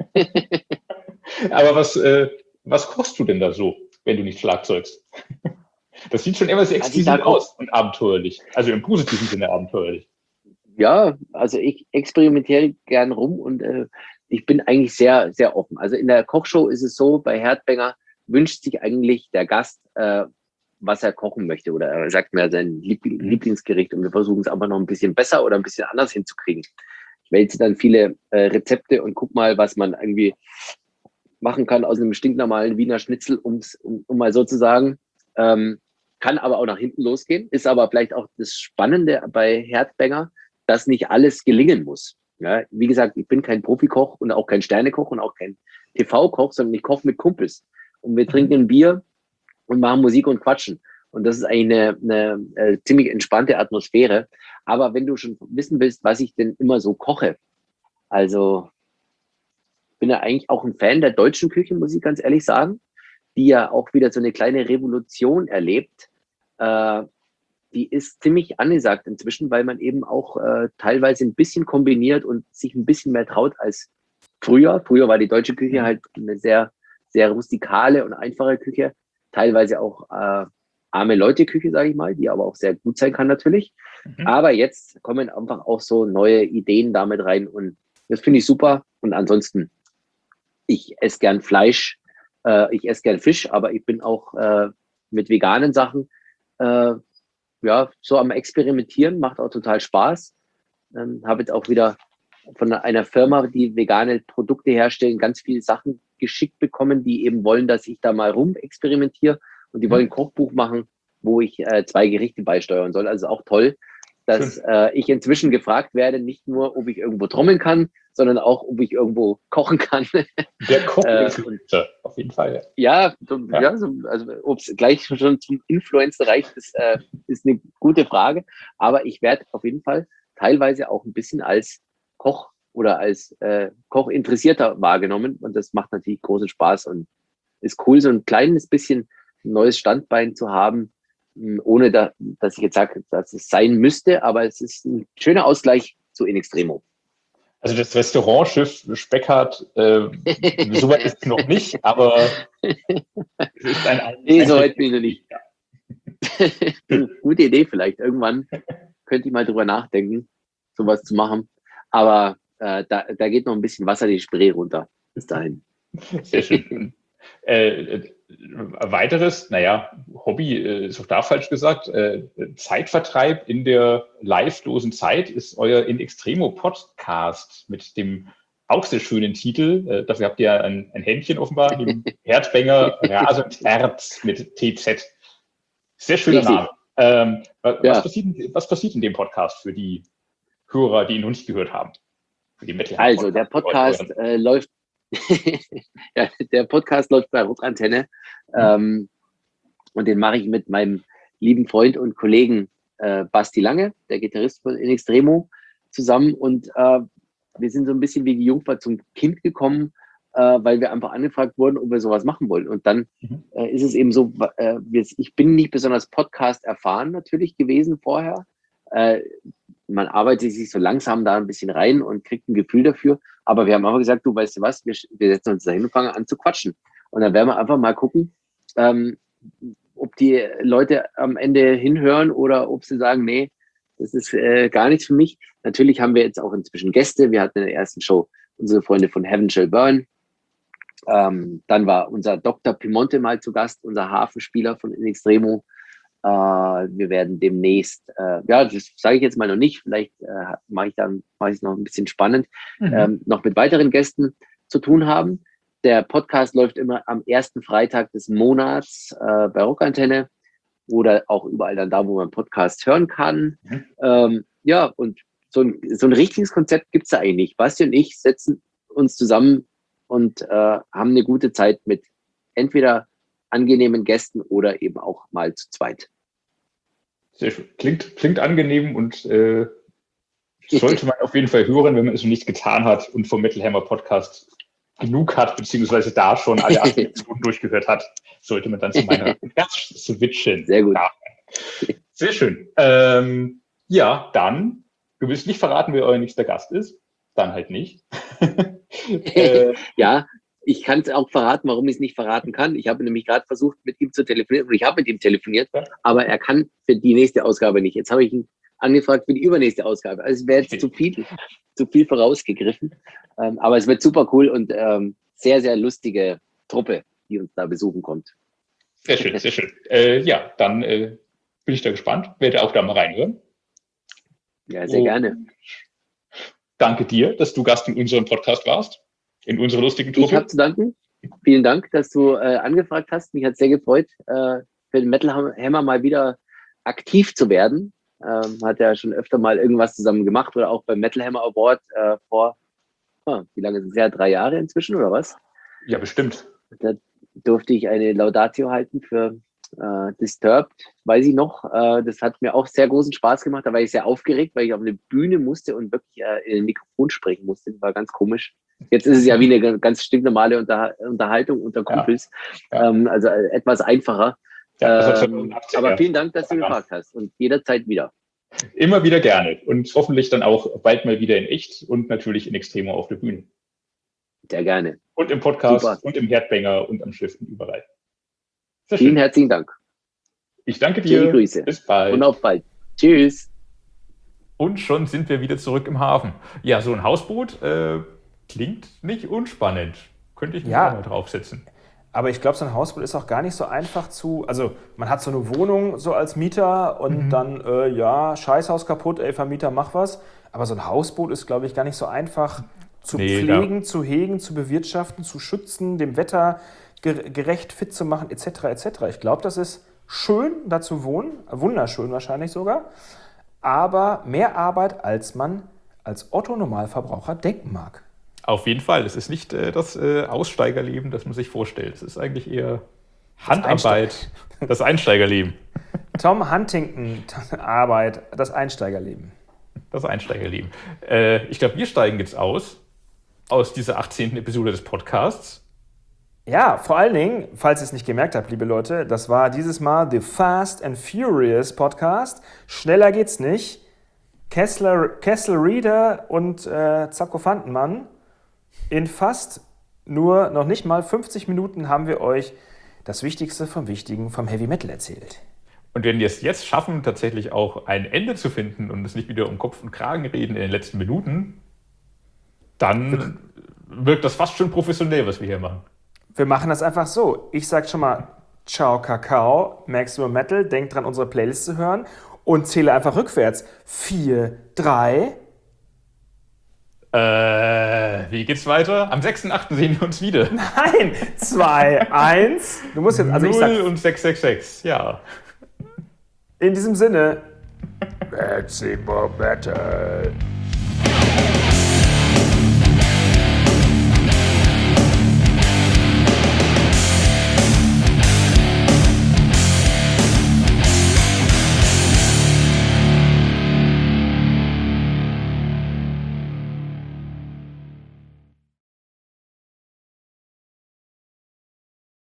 B: Aber was kochst du denn da so, wenn du nicht schlagzeugst? Das sieht schon immer sehr exquisit aus und abenteuerlich. Also im positiven Sinne abenteuerlich.
E: Ja, also ich experimentiere gern rum und ich bin eigentlich sehr, sehr offen. Also in der Kochshow ist es so, bei Herdbänger wünscht sich eigentlich der Gast, was er kochen möchte. Oder er sagt mir sein Lieblingsgericht und wir versuchen es einfach noch ein bisschen besser oder ein bisschen anders hinzukriegen. Ich wälze dann viele Rezepte und guck mal, was man irgendwie machen kann aus einem stinknormalen Wiener Schnitzel, um mal so zu sagen. Kann aber auch nach hinten losgehen. Ist aber vielleicht auch das Spannende bei Herdbänger, dass nicht alles gelingen muss. Ja, wie gesagt, ich bin kein Profikoch und auch kein Sternekoch und auch kein TV-Koch, sondern ich koche mit Kumpels. Und wir trinken ein Bier und machen Musik und quatschen. Und das ist eigentlich eine ziemlich entspannte Atmosphäre. Aber wenn du schon wissen willst, was ich denn immer so koche, also bin ja eigentlich auch ein Fan der deutschen Küche, muss ich ganz ehrlich sagen, die ja auch wieder so eine kleine Revolution erlebt. Die ist ziemlich angesagt inzwischen, weil man eben auch teilweise ein bisschen kombiniert und sich ein bisschen mehr traut als früher. Früher war die deutsche Küche halt eine sehr, sehr rustikale und einfache Küche. Teilweise auch arme Leute-Küche, sage ich mal, die aber auch sehr gut sein kann natürlich. Aber jetzt kommen einfach auch so neue Ideen damit rein und das finde ich super. Und ansonsten, ich esse gern Fleisch, ich esse gern Fisch, aber ich bin auch mit veganen Sachen ja, so am Experimentieren, macht auch total Spaß. Habe jetzt auch wieder von einer Firma, die vegane Produkte herstellen, ganz viele Sachen geschickt bekommen, die eben wollen, dass ich da mal rum experimentiere und die wollen ein Kochbuch machen, wo ich 2 Gerichte beisteuern soll. Also auch toll, dass ich inzwischen gefragt werde, nicht nur, ob ich irgendwo trommeln kann, sondern auch, ob ich irgendwo kochen kann.
B: Der Koch-Influencer, auf jeden Fall.
E: Ja, also ob es gleich schon zum Influencer reicht, ist eine gute Frage. Aber ich werde auf jeden Fall teilweise auch ein bisschen als Koch oder als Koch-Interessierter wahrgenommen. Und das macht natürlich großen Spaß und ist cool, so ein kleines bisschen ein neues Standbein zu haben, ohne dass ich jetzt sage, dass es sein müsste. Aber es ist ein schöner Ausgleich zu In Extremo.
B: Also das Restaurantschiff Speckhardt, so weit ist es noch nicht, aber es ist
E: Nee, so weit bin ich noch nicht. Gute Idee vielleicht. Irgendwann könnte ich mal drüber nachdenken, sowas zu machen. Aber da geht noch ein bisschen Wasser die Spree runter bis dahin.
B: Sehr schön. Weiteres, Hobby ist auch da falsch gesagt, Zeitvertreib in der livelosen Zeit ist euer In Extremo Podcast mit dem auch sehr schönen Titel. Dafür habt ihr ein Händchen offenbar, dem Herdbänger Rasend Herz mit TZ. Sehr schöner Name. Was passiert in dem Podcast für die Hörer, die ihn noch nicht gehört haben?
E: Also der Podcast läuft ja, der Podcast läuft bei Rockantenne und den mache ich mit meinem lieben Freund und Kollegen Basti Lange, der Gitarrist von In Extremo, zusammen und wir sind so ein bisschen wie die Jungfer zum Kind gekommen, weil wir einfach angefragt wurden, ob wir sowas machen wollen und dann ist es eben so, ich bin nicht besonders Podcast erfahren natürlich gewesen vorher, man arbeitet sich so langsam da ein bisschen rein und kriegt ein Gefühl dafür. Aber wir haben einfach gesagt, du weißt du was, wir setzen uns da hin und fangen an zu quatschen. Und dann werden wir einfach mal gucken, ob die Leute am Ende hinhören oder ob sie sagen, nee, das ist gar nichts für mich. Natürlich haben wir jetzt auch inzwischen Gäste. Wir hatten in der ersten Show unsere Freunde von Heaven Shall Burn. Dann war unser Dr. Piemonte mal zu Gast, unser Hafenspieler von In Extremo. Wir werden demnächst, das sage ich jetzt mal noch nicht, vielleicht mache ich es noch ein bisschen spannend, noch mit weiteren Gästen zu tun haben. Der Podcast läuft immer am ersten Freitag des Monats bei Rockantenne oder auch überall dann da, wo man Podcast hören kann. Und so ein richtiges Konzept gibt es da eigentlich nicht. Basti und ich setzen uns zusammen und haben eine gute Zeit mit entweder angenehmen Gästen oder eben auch mal zu zweit.
B: Sehr schön. Klingt angenehm und sollte man auf jeden Fall hören, wenn man es noch nicht getan hat und vom Metal Hammer Podcast genug hat, beziehungsweise da schon alle 8 Episoden durchgehört hat, sollte man dann zu meiner Gast switchen.
E: Sehr gut.
B: Ja. Sehr schön. Ja, dann, du willst nicht verraten, wer euer nächster Gast ist? Dann halt nicht.
E: Ja, ich kann es auch verraten, warum ich es nicht verraten kann. Ich habe nämlich gerade versucht, mit ihm zu telefonieren, und ich habe mit ihm telefoniert, aber er kann für die nächste Ausgabe nicht. Jetzt habe ich ihn angefragt für die übernächste Ausgabe. Also es wäre jetzt zu viel vorausgegriffen. Aber es wird super cool und sehr, sehr lustige Truppe, die uns da besuchen kommt.
B: Sehr schön, sehr schön. Ja, dann bin ich da gespannt. Werde auch da mal reinhören.
E: Ja, sehr gerne.
B: Danke dir, dass du Gast in unserem Podcast warst, in unserer lustigen Truppe.
E: Ich habe zu danken. Vielen Dank, dass du angefragt hast. Mich hat es sehr gefreut, für den Metal Hammer mal wieder aktiv zu werden. Hat ja schon öfter mal irgendwas zusammen gemacht oder auch beim Metal Hammer Award vor, wie lange ist es her? 3 Jahre inzwischen oder was?
B: Ja, bestimmt.
E: Da durfte ich eine Laudatio halten für Disturbed, weiß ich noch. Das hat mir auch sehr großen Spaß gemacht. Da war ich sehr aufgeregt, weil ich auf eine Bühne musste und wirklich in ein Mikrofon sprechen musste. Das war ganz komisch. Jetzt ist es ja wie eine ganz stinknormale Unterhaltung unter Kumpels. Ja. Also etwas einfacher. Ja, aber vielen Dank, dass du gefragt hast und jederzeit wieder.
B: Immer wieder gerne und hoffentlich dann auch bald mal wieder in echt und natürlich in Extremo auf der Bühne.
E: Sehr gerne.
B: Und im Podcast. Super. Und im Herdbanger und am Schiff und überall.
E: Vielen herzlichen Dank.
B: Ich danke dir.
E: Schöne Grüße.
B: Bis bald.
E: Und auf bald. Tschüss.
B: Und schon sind wir wieder zurück im Hafen. Ja, so ein Hausboot klingt nicht unspannend. Könnte ich mich auch mal draufsetzen.
A: Aber ich glaube, so ein Hausboot ist auch gar nicht so einfach also man hat so eine Wohnung so als Mieter und dann, Scheißhaus kaputt, Vermieter, mach was. Aber so ein Hausboot ist, glaube ich, gar nicht so einfach zu pflegen, zu hegen, zu bewirtschaften, zu schützen, dem Wetter gerecht fit zu machen, etc., etc. Ich glaube, das ist schön, da zu wohnen, wunderschön wahrscheinlich sogar, aber mehr Arbeit, als man als Otto-Normalverbraucher denken mag.
B: Auf jeden Fall. Es ist nicht das Aussteigerleben, das man sich vorstellt. Es ist eigentlich eher Handarbeit, das Einsteigerleben.
A: Tom Huntington Arbeit, das Einsteigerleben.
B: Das Einsteigerleben. Ich glaube, wir steigen jetzt aus dieser 18. Episode des Podcasts.
A: Ja, vor allen Dingen, falls ihr es nicht gemerkt habt, liebe Leute, das war dieses Mal The Fast and Furious Podcast. Schneller geht's nicht. Kessel Reader und Zacko Fantenmann. In fast nur noch nicht mal 50 Minuten haben wir euch das Wichtigste vom Wichtigen vom Heavy Metal erzählt.
B: Und wenn wir es jetzt schaffen, tatsächlich auch ein Ende zu finden und es nicht wieder um Kopf und Kragen reden in den letzten Minuten, dann wirkt das fast schon professionell, was wir hier machen.
A: Wir machen das einfach so. Ich sag schon mal Ciao Kakao, Maximum Metal, denkt dran, unsere Playlist zu hören und zähle einfach rückwärts. 4, 3...
B: Wie geht's weiter? Am 6.8. sehen wir uns wieder.
A: Nein, 2, 1. Du musst jetzt, also
B: 0 und 666, ja.
A: In diesem Sinne, Maximum Metal.